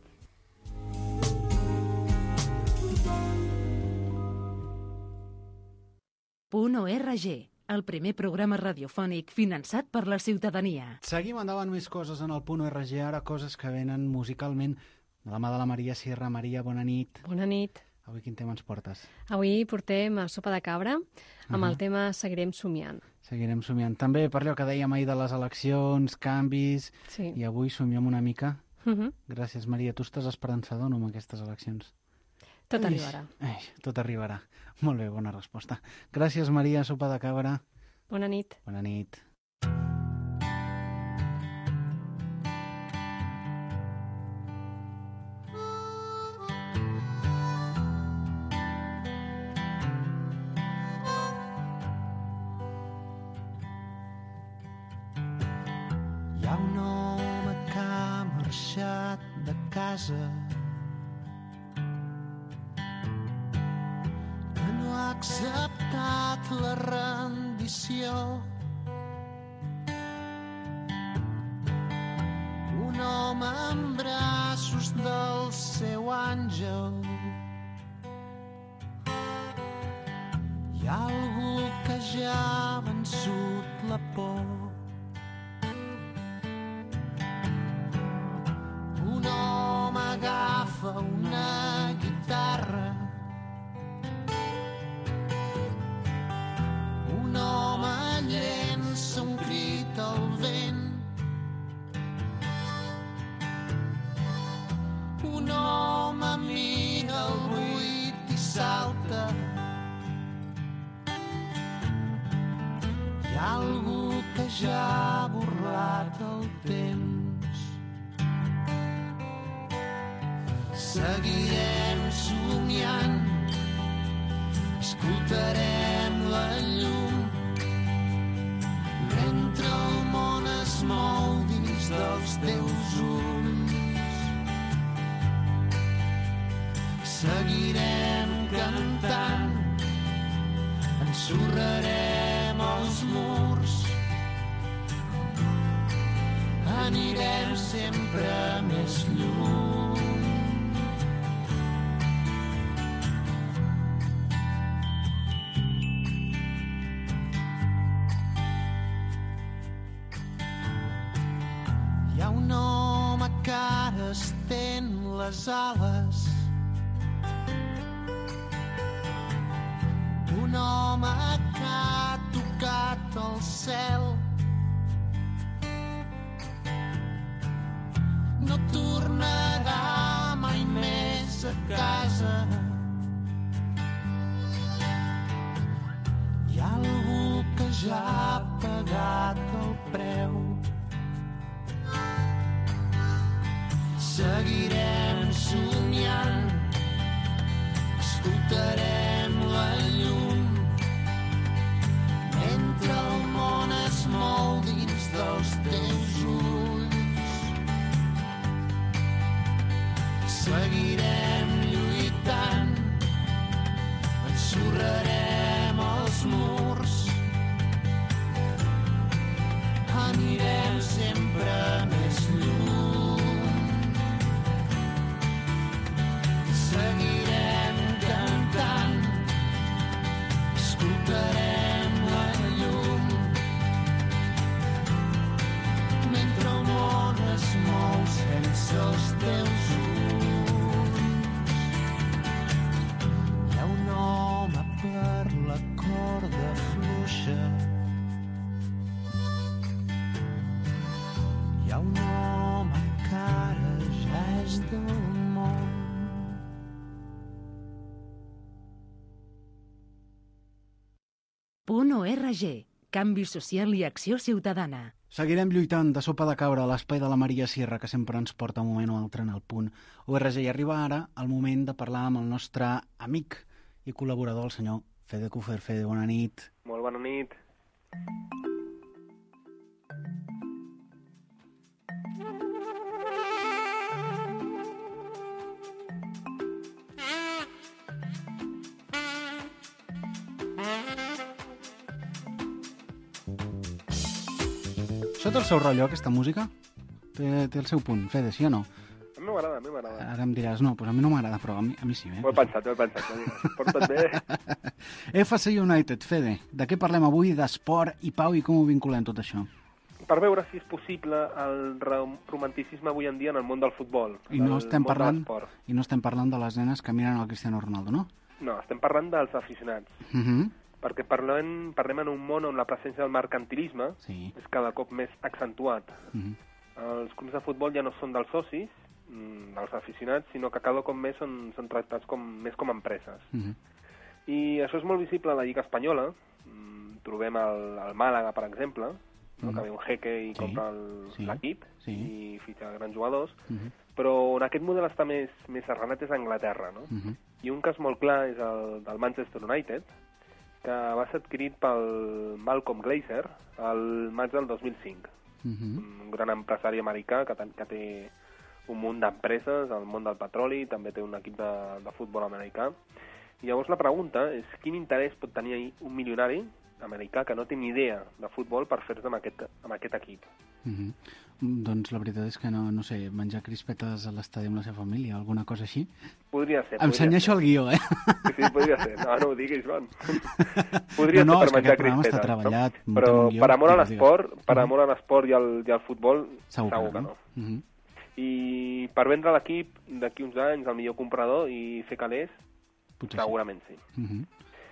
A: .org, el primer programa radiofònic finançat per la ciutadania.
B: Seguim endavant més coses en el .org, ara coses que venen musicalment de la mà de la Maria Sierra. Maria, bona nit.
L: Bona nit.
B: Avui quin tema ens portes?
L: Avui portem a Sopa de Cabra amb uh-huh. el tema Seguirem somiant.
B: Seguirem somiant. També per allò que dèiem ahir de les eleccions, canvis,
L: sí.
B: I avui somiem una mica.
L: Uh-huh.
B: Gràcies, Maria. Tu estàs esperançador, no, amb aquestes eleccions?
L: Tot Ui. arribarà.
B: Ai, tot arribarà. Molt bé, bona resposta. Gràcies, Maria, Sopa de Cabra.
L: Bona nit.
B: Bona nit.
M: Hi ha un home que ha marxat de casa, ha acceptat la rendició. Un home amb braços del seu àngel. Hi ha algú que ja ha vençut la por. Un home agafa una guitarra. Un home llença un crit al vent. Un home mira el buit i salta. Hi ha algú que ja ha burlat el temps. Seguirem somiant, escoltarem la llum, mentre el món es mou dins dels teus ulls. Seguirem cantant, ensorrarem els murs, anirem sempre més lluny. Hi ha un home que ara estén les ales. Un home que ha tocat el cel. No tornarà mai més a casa. Hi ha algú que ja ha pagat el preu. Seguirem somiant, escoltarem la llum, mentre el món es mou dins dels teus ulls. Seguirem lluitant, ensorrarem els murs, anirem sempre més lluny. Seguirem cantant, escoltarem la llum, mentre
A: punt org. Canvi social i acció ciutadana.
B: Seguirem lluitant de sopa de cabra a l'espai de la Maria Sierra, que sempre ens porta un moment o altre en el punt org. I arriba ara el moment de parlar amb el nostre amic i col·laborador, el senyor Fede Kufer. Fede, bona nit.
N: Molt bona nit.
B: Això té el seu rotllo, aquesta música? Té, té el seu punt. Fede, sí o no?
N: A mi m'agrada, a mi m'agrada.
B: Ara em diràs, no, doncs a mi no m'agrada, però a mi, a mi sí, eh?
N: Ho he pensat, ho he pensat. Porta't bé.
B: F C United, Fede, de què parlem avui? D'esport i pau i com ho vinculem tot això?
N: Per veure si és possible el romanticisme avui en dia en el món del futbol.
B: I no estem parlant, i no estem parlant de les nenes que miren el Cristiano Ronaldo, no?
N: No, estem parlant dels aficionats.
B: Uh -huh.
N: Perquè parlem, parlem en un món on la presència del mercantilisme
B: sí.
N: és cada cop més accentuat.
B: Uh -huh.
N: Els clubs de futbol ja no són dels socis, dels aficionats, sinó que cada cop més són, són tractats com, més com empreses.
B: Uh -huh.
N: I això és molt visible a la Lliga Espanyola. Trobem el, el Màlaga, per exemple, no? Uh -huh. que ve un jeque i sí. compra l'equip
B: sí.
N: i fitxa grans jugadors,
B: uh -huh.
N: però on aquest model està més, més arrelat és a Anglaterra. No?
B: Uh -huh.
N: I un cas molt clar és el del Manchester United, que va ser adquirit pel Malcolm Glazer al maig del dos mil cinc.
B: Uh -huh.
N: Un gran empresari americà que, que té un munt d'empreses al món del petroli, també té un equip de, de futbol americà. I llavors la pregunta és quin interès pot tenir un milionari americà que no té ni idea de futbol per fer-se amb, aquest, amb aquest equip.
B: Uh -huh. Doncs la veritat és que no, no sé, menjar crispetes a l'estadi amb la seva família, alguna cosa així?
N: Podria ser.
B: Em senyeixo el guió, eh?
N: Sí, sí, podria ser. No, no ho diguis, Joan. Podria
B: no, no,
N: ser per menjar crispetes.
B: Està treballat,
N: no? Però per amor a l'esport, per
B: uh -huh.
N: amor a l'esport i, al, i al futbol,
B: segur,
N: segur que no. Que no. Uh -huh. I per vendre l'equip d'aquí uns anys al millor comprador i fer calés, potser segurament sí. sí.
B: Uh -huh.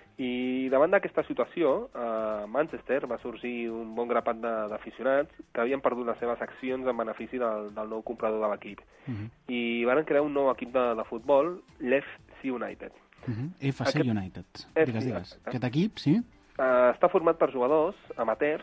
N: I davant d'aquesta situació, a Manchester va sorgir un bon grapat d'aficionats que havien perdut les seves accions en benefici del, del nou comprador de l'equip.
B: Uh -huh.
N: I van crear un nou equip de, de futbol, l'F C United.
B: Uh -huh. F C Aquest... United. Digues, digues. Aquest equip, sí?
N: Uh, està format per jugadors amateurs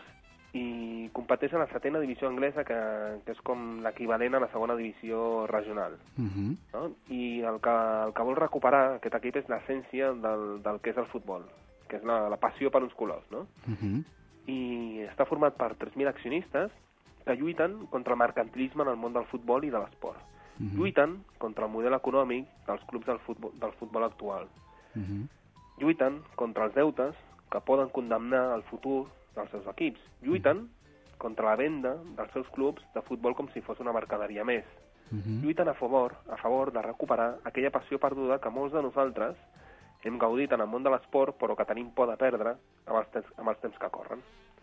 N: i competeix en la setena divisió anglesa, que, que és com l'equivalent a la segona divisió regional.
B: Uh -huh.
N: No? I el que, el que vol recuperar aquest equip és l'essència del, del que és el futbol, que és la, la passió per uns colors, no?
B: Uh -huh.
N: I està format per tres mil accionistes que lluiten contra el mercantilisme en el món del futbol i de l'esport. Uh -huh. Lluiten contra el model econòmic dels clubs del futbol, del futbol actual.
B: Uh -huh.
N: Lluiten contra els deutes que poden condemnar el futur dels seus equips. Lluiten contra la venda dels seus clubs de futbol com si fos una mercaderia més.
B: Uh -huh.
N: Lluiten a favor, a favor de recuperar aquella passió perduda que molts de nosaltres hem gaudit en el món de l'esport, però que tenim por de perdre amb els temps, amb els temps que corren.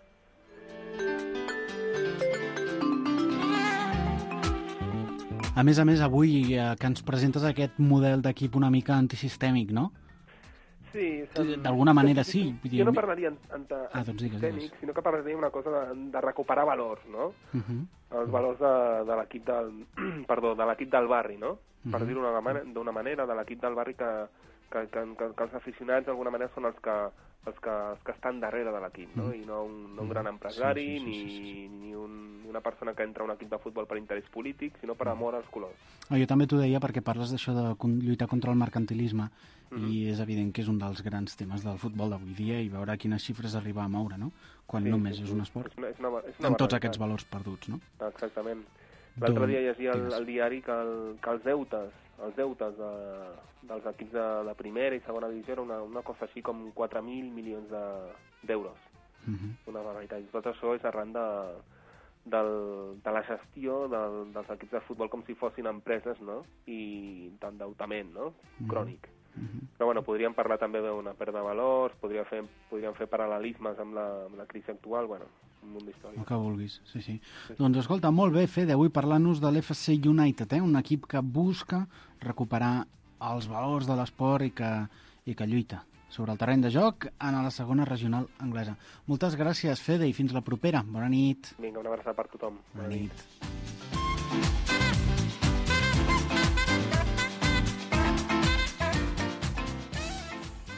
B: A més a més, avui eh, que ens presentes aquest model d'equip una mica antisistèmic, no?
N: Sí.
B: D'alguna manera sí.
N: Jo no parlaria
B: ah, doncs digues,
N: digues. sinó que parlaria una cosa de, de recuperar valors, no?
B: Uh -huh.
N: Els valors de, de l'equip del... perdó, de l'equip del barri, no?
B: Uh -huh.
N: Per dir-ho d'una manera, de l'equip del barri que, que, que, que, que els aficionats d'alguna manera són els que, els que, els que estan darrere de l'equip, no? Uh -huh. I no un, no un gran empresari, sí, sí, sí, sí, sí. ni, ni un, una persona que entra a un equip de futbol per interès polític, sinó per amor als colors.
B: Oh, jo també t'ho deia perquè parles d'això de lluitar contra el mercantilisme uh -huh. i és evident que és un dels grans temes del futbol d'avui dia i veure quines xifres arriba a moure, no? Quan
N: sí,
B: només
N: sí,
B: és un esport,
N: és una, és una, és una
B: amb tots aquests valors perduts, no?
N: Exactament. L'altre dia llegia al, al diari que, el, que els deutes els deutes de, dels equips de, de primera i segona divisió era una, una cosa així com quatre mil milions d'euros.
B: De, uh -huh.
N: Una barbaritat. I tot això és arran de, del, de la gestió del, dels equips de futbol com si fossin empreses, no? I d'endeutament, no? Crònic.
B: Uh -huh.
N: Però bueno, podríem parlar també d'una pèrdua de valors, podríem fer, podríem fer paral·lelismes amb la, amb la crisi actual, bueno, un munt d'històries.
B: El que vulguis, sí, sí, sí. Doncs escolta, molt bé, Fede, avui parlant-nos de l'F C United, eh? Un equip que busca recuperar els valors de l'esport i que, i que lluita sobre el terreny de joc en la segona regional anglesa. Moltes gràcies, Fede, i fins la propera. Bona nit.
N: Vinga, una abraçada per tothom.
B: Bona, Bona nit. nit.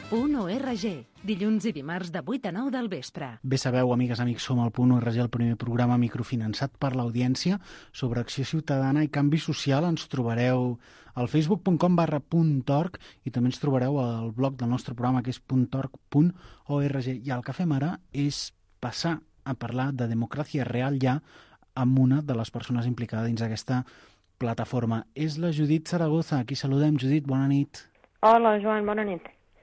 A: punt org. Dilluns i dimarts de vuit a nou del vespre.
B: Bé sabeu, amigues, amics, som el punt org, el primer programa microfinançat per l'audiència sobre acció ciutadana i canvi social. Ens trobareu al facebook punt com barra punt org i també ens trobareu al blog del nostre programa, que és punt org punt org. I el que fem ara és passar a parlar de democràcia real ja amb una de les persones implicades dins aquesta plataforma. És la Judit Zaragoza. Aquí saludem. Judit, bona nit.
O: Hola, Joan, bona nit.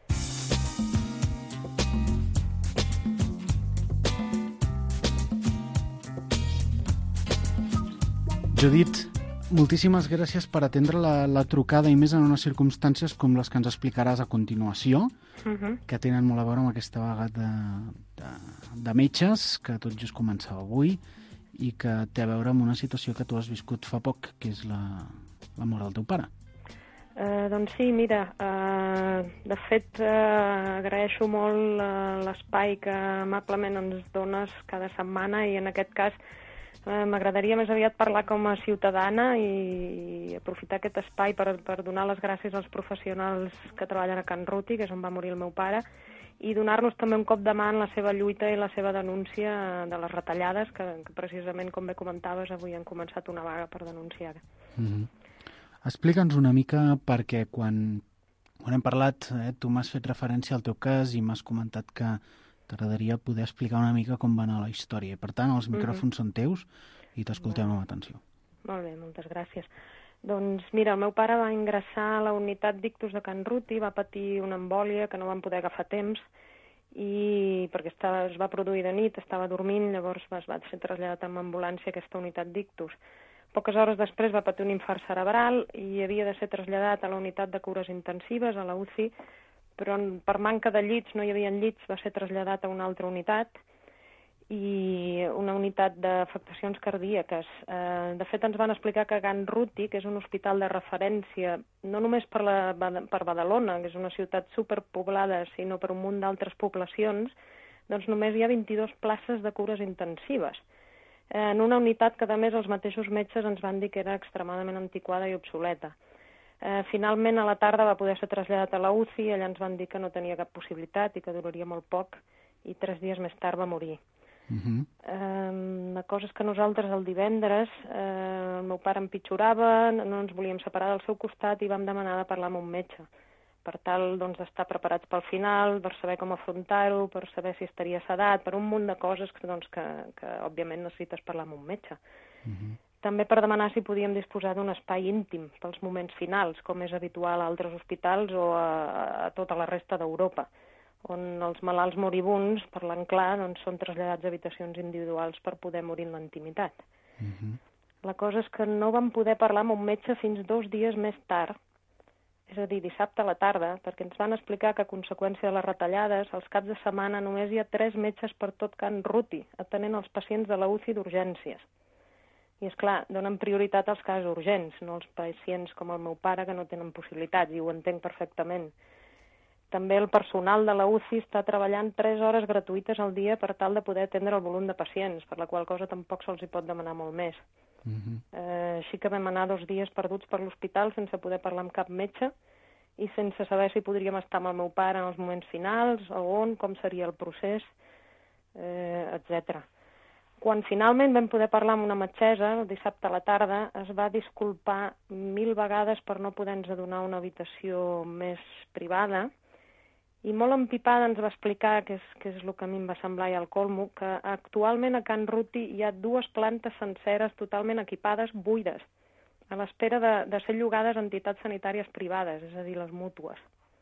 B: Judit, moltíssimes gràcies per atendre la, la trucada i més en unes circumstàncies com les que ens explicaràs a continuació, uh-huh. que tenen molt a veure amb aquesta vaga de, de, de metges que tot just començava avui i que té a veure amb una situació que tu has viscut fa poc, que és la, la mort del teu pare.
O: Uh, doncs sí, mira, uh, de fet uh, agraeixo molt uh, l'espai que amablement ens dones cada setmana i en aquest cas uh, m'agradaria més aviat parlar com a ciutadana i, i aprofitar aquest espai per, per donar les gràcies als professionals que treballen a Can Ruti, que és on va morir el meu pare, i donar-nos també un cop de mà en la seva lluita i la seva denúncia de les retallades, que, que precisament, com bé comentaves, avui han començat una vaga per denunciar.
B: Mm-hmm. Explica'ns una mica, perquè quan, quan hem parlat, eh, tu m'has fet referència al teu cas i m'has comentat que t'agradaria poder explicar una mica com va anar la història. Per tant, els micròfons mm-hmm. són teus i t'escoltem amb atenció.
O: Molt bé, moltes gràcies. Doncs mira, el meu pare va ingressar a la unitat d'ictus de Can Ruti, va patir una embòlia que no vam poder agafar temps i perquè estava, es va produir de nit, estava dormint, llavors es va ser traslladat amb ambulància a aquesta unitat d'ictus. Poques hores després va patir un infart cerebral i havia de ser traslladat a la unitat de cures intensives, a la U C I, però per manca de llits, no hi havia llits, va ser traslladat a una altra unitat i una unitat d'afectacions cardíaques. Eh, de fet, ens van explicar que Can Ruti, que és un hospital de referència, no només per, la, per Badalona, que és una ciutat superpoblada, sinó per un munt d'altres poblacions, doncs només hi ha vint-i-dues places de cures intensives. En una unitat que, a més, els mateixos metges ens van dir que era extremadament antiquada i obsoleta. Eh, finalment, a la tarda va poder ser traslladat a la U C I, allà ens van dir que no tenia cap possibilitat i que duraria molt poc, i tres dies més tard va morir. Uh-huh. Eh, la cosa és que nosaltres el divendres, eh, el meu pare empitjorava, no ens volíem separar del seu costat i vam demanar de parlar amb un metge, per tal doncs, d'estar preparats pel final, per saber com afrontar-ho, per saber si estaria sedat, per un munt de coses que, doncs, que, que òbviament necessites parlar amb un metge. Uh-huh. També per demanar si podíem disposar d'un espai íntim pels moments finals, com és habitual a altres hospitals o a, a tota la resta d'Europa, on els malalts moribunds, parlant clar, doncs, són traslladats a habitacions individuals per poder morir en la intimitat. Uh-huh. La cosa és que no vam poder parlar amb un metge fins dos dies més tard, és a dir, dissabte a la tarda, perquè ens van explicar que a conseqüència de les retallades, als caps de setmana només hi ha tres metges per tot Can Ruti, atenent els pacients de la U C I d'urgències. I, és clar, donen prioritat als casos urgents, no als pacients com el meu pare, que no tenen possibilitats, i ho entenc perfectament. També el personal de la U C I està treballant tres hores gratuïtes al dia per tal de poder atendre el volum de pacients, per la qual cosa tampoc se'ls hi pot demanar molt més. Uh-huh. Eh, així que vam anar dos dies perduts per l'hospital sense poder parlar amb cap metge i sense saber si podríem estar amb el meu pare en els moments finals, on, com seria el procés, eh, etcètera. Quan finalment vam poder parlar amb una metgessa, el dissabte a la tarda, es va disculpar mil vegades per no poder-nos donar una habitació més privada i molt empipada ens va explicar, que és, que és el que a mi em va semblar ja al colmo, que actualment a Can Ruti hi ha dues plantes senceres totalment equipades, buides, a l'espera de, de ser llogades a entitats sanitàries privades, és a dir, les mútues.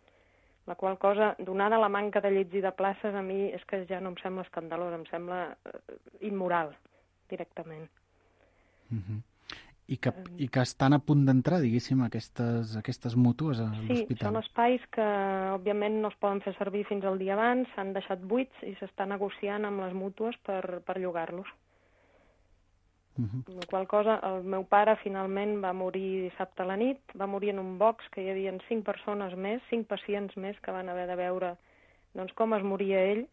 O: La qual cosa, donada la manca de llits i de places, a mi és que ja no em sembla escandalós, em sembla eh, immoral, directament.
B: Uh-huh. I que, i que estan a punt d'entrar, diguéssim, aquestes, aquestes mútues a l'hospital.
O: Sí, són espais que, òbviament, no es poden fer servir fins al dia abans, s'han deixat buits i s'està negociant amb les mútues per, per llogar-los. Uh-huh. La qual cosa, el meu pare finalment va morir dissabte a la nit, va morir en un box que hi havia cinc persones més, cinc pacients més que van haver de veure doncs, com es moria ell,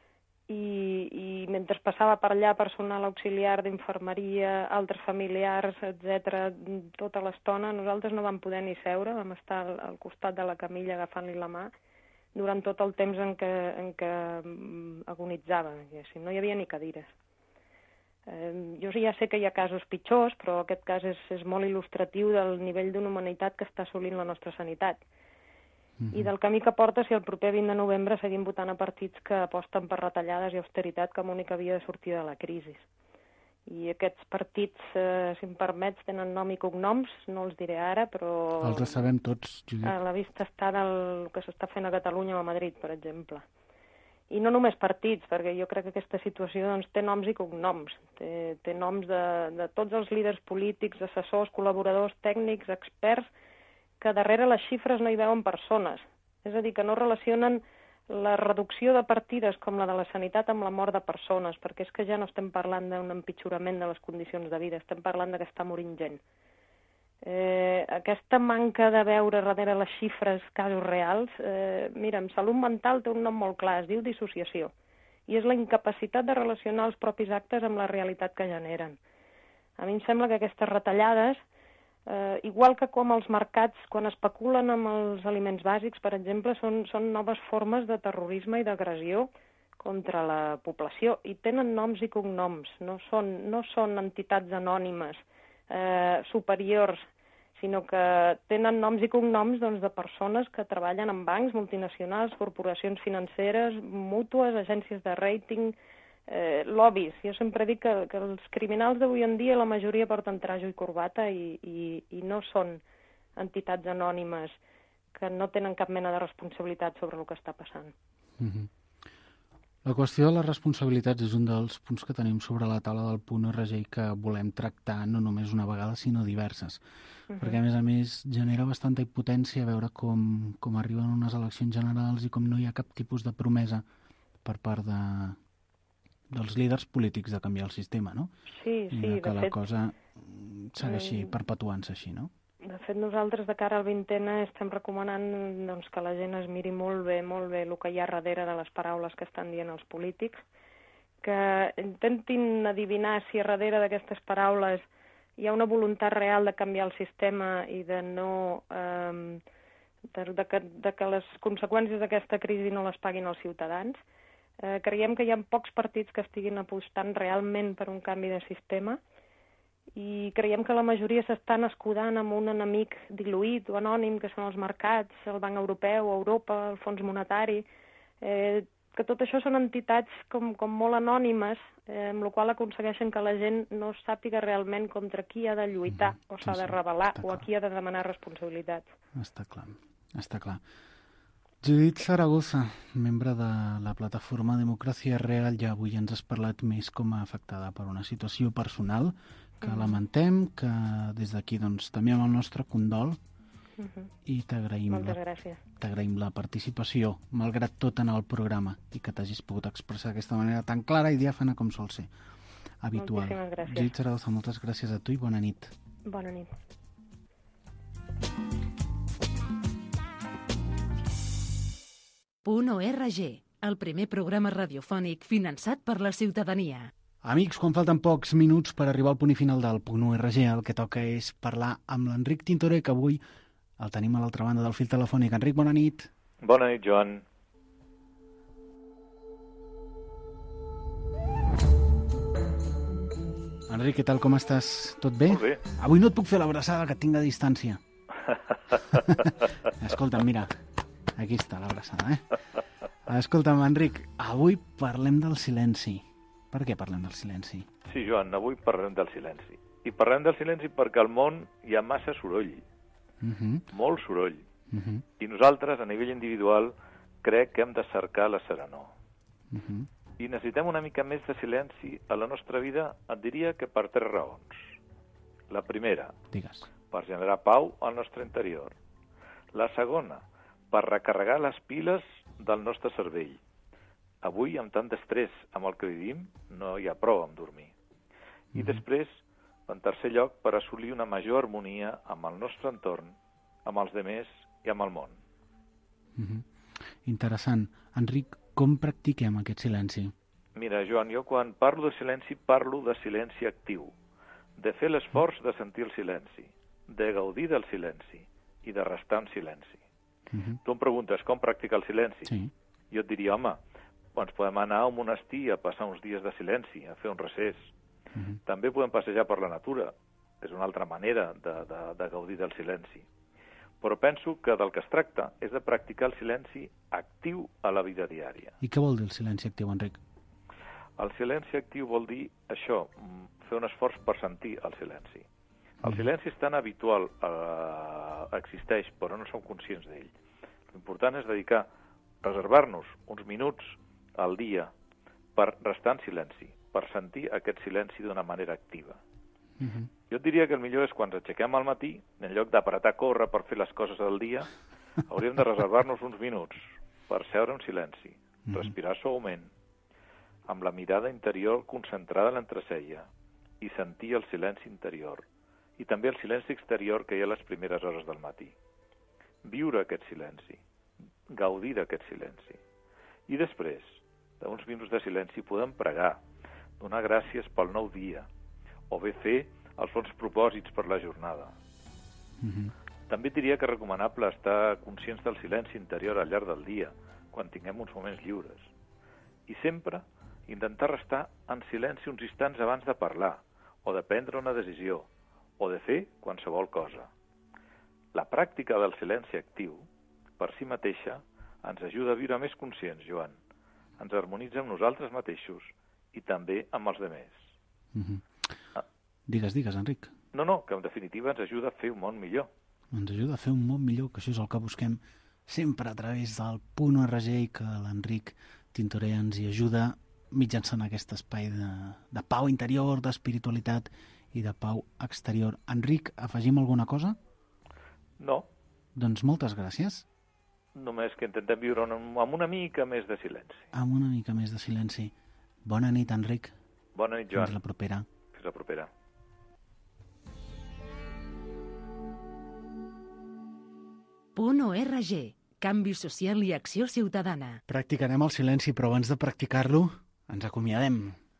O: i, i mentre passava per allà personal auxiliar d'infermeria, altres familiars, etcètera, tota l'estona, nosaltres no vam poder ni seure, vam estar al, al costat de la camilla agafant-li la mà, durant tot el temps en què, en què agonitzava. Si no hi havia ni cadires. Eh, jo ja sé que hi ha casos pitjors, però aquest cas és, és molt il·lustratiu del nivell d'inhumanitat que està assolint la nostra sanitat. Mm-hmm. I del camí que porta si el proper vint de novembre seguim votant a partits que aposten per retallades i austeritat com a única via de sortida de la crisi. I aquests partits, eh, si em permets, tenen nom i cognoms, no els diré ara, però...
B: Els sabem tots, Judit.
O: A la vista està del que s'està fent a Catalunya o a Madrid, per exemple. I no només partits, perquè jo crec que aquesta situació doncs, té noms i cognoms. Té, té noms de, de tots els líders polítics, assessors, col·laboradors, tècnics, experts, que darrere les xifres no hi veuen persones. És a dir, que no relacionen la reducció de partides com la de la sanitat amb la mort de persones, perquè és que ja no estem parlant d'un empitjorament de les condicions de vida, estem parlant de que està morint gent. Eh, aquesta manca de veure darrere les xifres casos reals, eh, mira, en salut mental té un nom molt clar, es diu dissociació, i és la incapacitat de relacionar els propis actes amb la realitat que generen. A mi em sembla que aquestes retallades, Uh, igual que com els mercats, quan especulen amb els aliments bàsics, per exemple, són, són noves formes de terrorisme i d'agressió contra la població, i tenen noms i cognoms, no són, no són entitats anònimes eh, superiors, sinó que tenen noms i cognoms doncs, de persones que treballen en bancs, multinacionals, corporacions financeres, mútues, agències de rating, Eh, lobbies. Jo sempre dic que, que els criminals d'avui en dia la majoria porten trajo i corbata i, i, i no són entitats anònimes que no tenen cap mena de responsabilitat sobre el que està passant.
B: Mm-hmm. La qüestió de les responsabilitats és un dels punts que tenim sobre la taula del punt R G i que volem tractar no només una vegada sinó diverses, mm-hmm. perquè a més a més genera bastanta impotència veure com, com arriben unes eleccions generals i com no hi ha cap tipus de promesa per part de dels líders polítics de canviar el sistema, no?
O: Sí, sí.
B: I que
O: de
B: la
O: fet,
B: cosa segueixi mm, perpetuant-se així, no?
O: De fet, nosaltres de cara al vintena estem recomanant doncs, que la gent es miri molt bé, molt bé el que hi ha darrere de les paraules que estan dient els polítics, que intentin adivinar si a darrere d'aquestes paraules hi ha una voluntat real de canviar el sistema i de no... Eh, de, de, que, de que les conseqüències d'aquesta crisi no les paguin els ciutadans. Eh, creiem que hi ha pocs partits que estiguin apostant realment per un canvi de sistema i creiem que la majoria s'estan escudant amb un enemic diluït o anònim, que són els mercats, el Banc Europeu, Europa, el Fons Monetari, eh, que tot això són entitats com, com molt anònimes, eh, amb la qual aconsegueixen que la gent no sàpiga realment contra qui ha de lluitar mm, o s'ha sí, de rebel·lar sí, o a qui ha de demanar responsabilitats.
B: Està clar, està clar. Judit Zaragoza, membre de la plataforma Democràcia Real, ja avui ens has parlat més com a afectada per una situació personal que mm. lamentem, que des d'aquí doncs, també amb el nostre condol mm-hmm. i t'agraïm la, t'agraïm la participació, malgrat tot en el programa, i que t'hagis pogut expressar d'aquesta manera tan clara i diàfana com sol ser habitual.
O: Moltíssimes gràcies.
B: Judit Zaragoza, moltes gràcies a tu i bona nit.
O: Bona nit.
A: Punt O R G, el primer programa radiofònic finançat per la ciutadania.
B: Amics, quan falten pocs minuts per arribar al punt i final del Punt O R G, el que toca és parlar amb l'Enric Tintoré, que avui el tenim a l'altra banda del fil telefònic. Enric, bona nit.
P: Bona nit, Joan.
B: Enric, què tal, com estàs? Tot bé?
P: Molt bé.
B: Avui no et puc fer l'abraçada, que et tinc a distància. Escolta'm, mira, aquí està l'abraçada, eh? Escolta'm, Enric, avui parlem del silenci. Per què parlem del silenci?
P: Sí, Joan, avui parlem del silenci. I parlem del silenci perquè al món hi ha massa soroll. Uh-huh. Molt soroll. Uh-huh. I nosaltres, a nivell individual, crec que hem de cercar la serenor. Uh-huh. I necessitem una mica més de silenci a la nostra vida, et diria que per tres raons. La primera,
B: Digues.
P: per generar pau al nostre interior. La segona, per recarregar les piles del nostre cervell. Avui, amb tant d'estrès amb el que vivim, no hi ha prou amb dormir. I mm-hmm. després, en tercer lloc, per assolir una major harmonia amb el nostre entorn, amb els demés i amb el món.
B: Mm-hmm. Interessant. Enric, com practiquem aquest silenci?
P: Mira, Joan, jo quan parlo de silenci, parlo de silenci actiu, de fer l'esforç de sentir el silenci, de gaudir del silenci i de restar en silenci. Uh-huh. Tu em preguntes com practicar el silenci?
B: Sí.
P: Jo et diria, home, ens podem anar a un monestir a passar uns dies de silenci, a fer un recés. Uh-huh. També podem passejar per la natura. És una altra manera de, de, de gaudir del silenci. Però penso que del que es tracta és de practicar el silenci actiu a la vida diària.
B: I què vol dir el silenci actiu, Enric?
P: El silenci actiu vol dir això, fer un esforç per sentir el silenci. El silenci és tan habitual, eh, existeix, però no som conscients d'ell. L'important és dedicar, reservar-nos uns minuts al dia per restar en silenci, per sentir aquest silenci d'una manera activa. Uh-huh. Jo et diria que el millor és quan ens aixequem al matí, en lloc d'apretar a córrer per fer les coses del dia, hauríem de reservar-nos uns minuts per seure en silenci, uh-huh. respirar suaument, amb la mirada interior concentrada en l'entreseia i sentir el silenci interior i també el silenci exterior que hi ha a les primeres hores del matí. Viure aquest silenci, gaudir d'aquest silenci. I després, d'uns minuts de silenci, podem pregar, donar gràcies pel nou dia, o bé fer els bons propòsits per la jornada. Uh-huh. També diria que és recomanable estar conscients del silenci interior al llarg del dia, quan tinguem uns moments lliures. I sempre intentar restar en silenci uns instants abans de parlar, o de prendre una decisió, o de fer qualsevol cosa. La pràctica del silenci actiu, per si mateixa, ens ajuda a viure més conscients, Joan. Ens harmonitza amb nosaltres mateixos i també amb els demés.
B: Uh-huh. Ah. Digues, digues, Enric.
P: No, no, que en definitiva ens ajuda a fer un món millor.
B: Ens ajuda a fer un món millor, que això és el que busquem sempre a través del punt O R G i que l'Enric Tintorer ens hi ajuda mitjançant aquest espai de, de pau interior, d'espiritualitat i de pau exterior. Enric, afegim alguna cosa?
P: No.
B: Doncs moltes gràcies.
P: Només que intentem viure amb una mica més de silenci.
B: Amb una mica més de silenci. Bona nit, Enric.
P: Bona nit, Joan.
B: Fins la propera.
P: Fins la propera.
A: Punt O R G. Canvi social i acció ciutadana.
B: Practicarem el silenci, però abans de practicar-lo, ens acomiadem.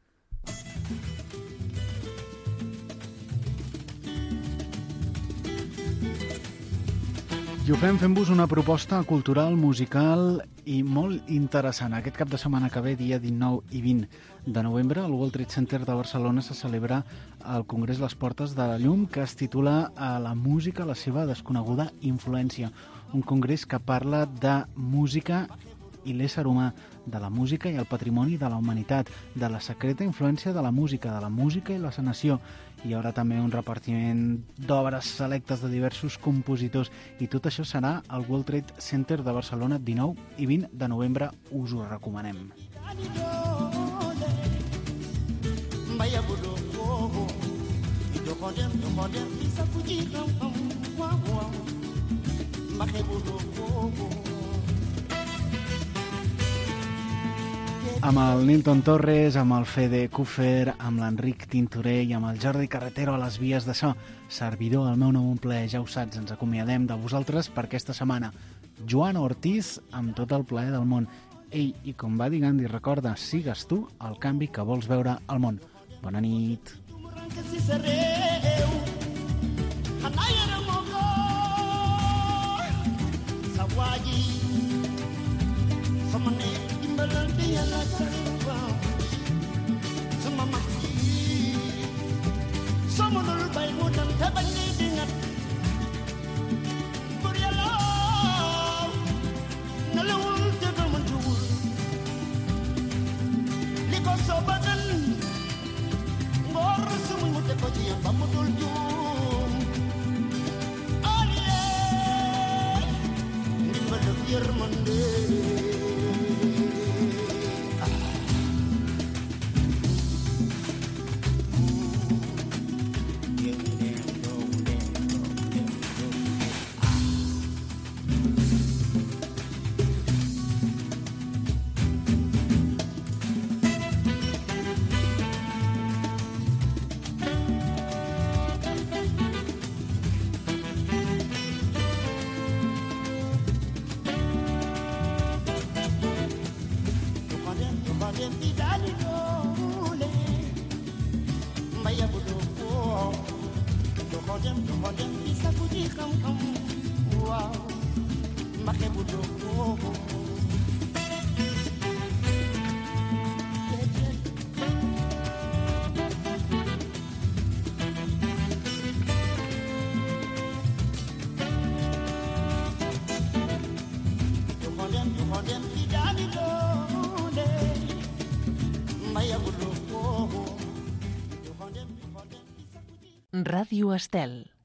B: I ho fem fent-vos una proposta cultural, musical i molt interessant. Aquest cap de setmana que ve, dia dinou i vint de novembre, al World Trade Center de Barcelona se celebra el Congrés Les Portes de la Llum, que es titula La música, la seva desconeguda influència. Un congrés que parla de música i l'ésser humà, de la música i el patrimoni de la humanitat, de la secreta influència de la música, de la música i la sanació. Hi haurà també un repartiment d'obres selectes de diversos compositors i tot això serà al World Trade Center de Barcelona dinou i vint de novembre. Us ho recomanem. Amb el Nilton Torres, amb el Fede Kufer, amb l'Enric Tintorer i amb el Jordi Carretero a les vies de so. Servidor, el meu nom un plaer, ja ho saps, ens acomiadem de vosaltres per aquesta setmana. Joan Ortiz, amb tot el plaer del món. Ei, i com va dir Gandhi, recorda, sigues tu el canvi que vols veure al món. Bona nit.
M: Wow,
A: Ràdio Estel.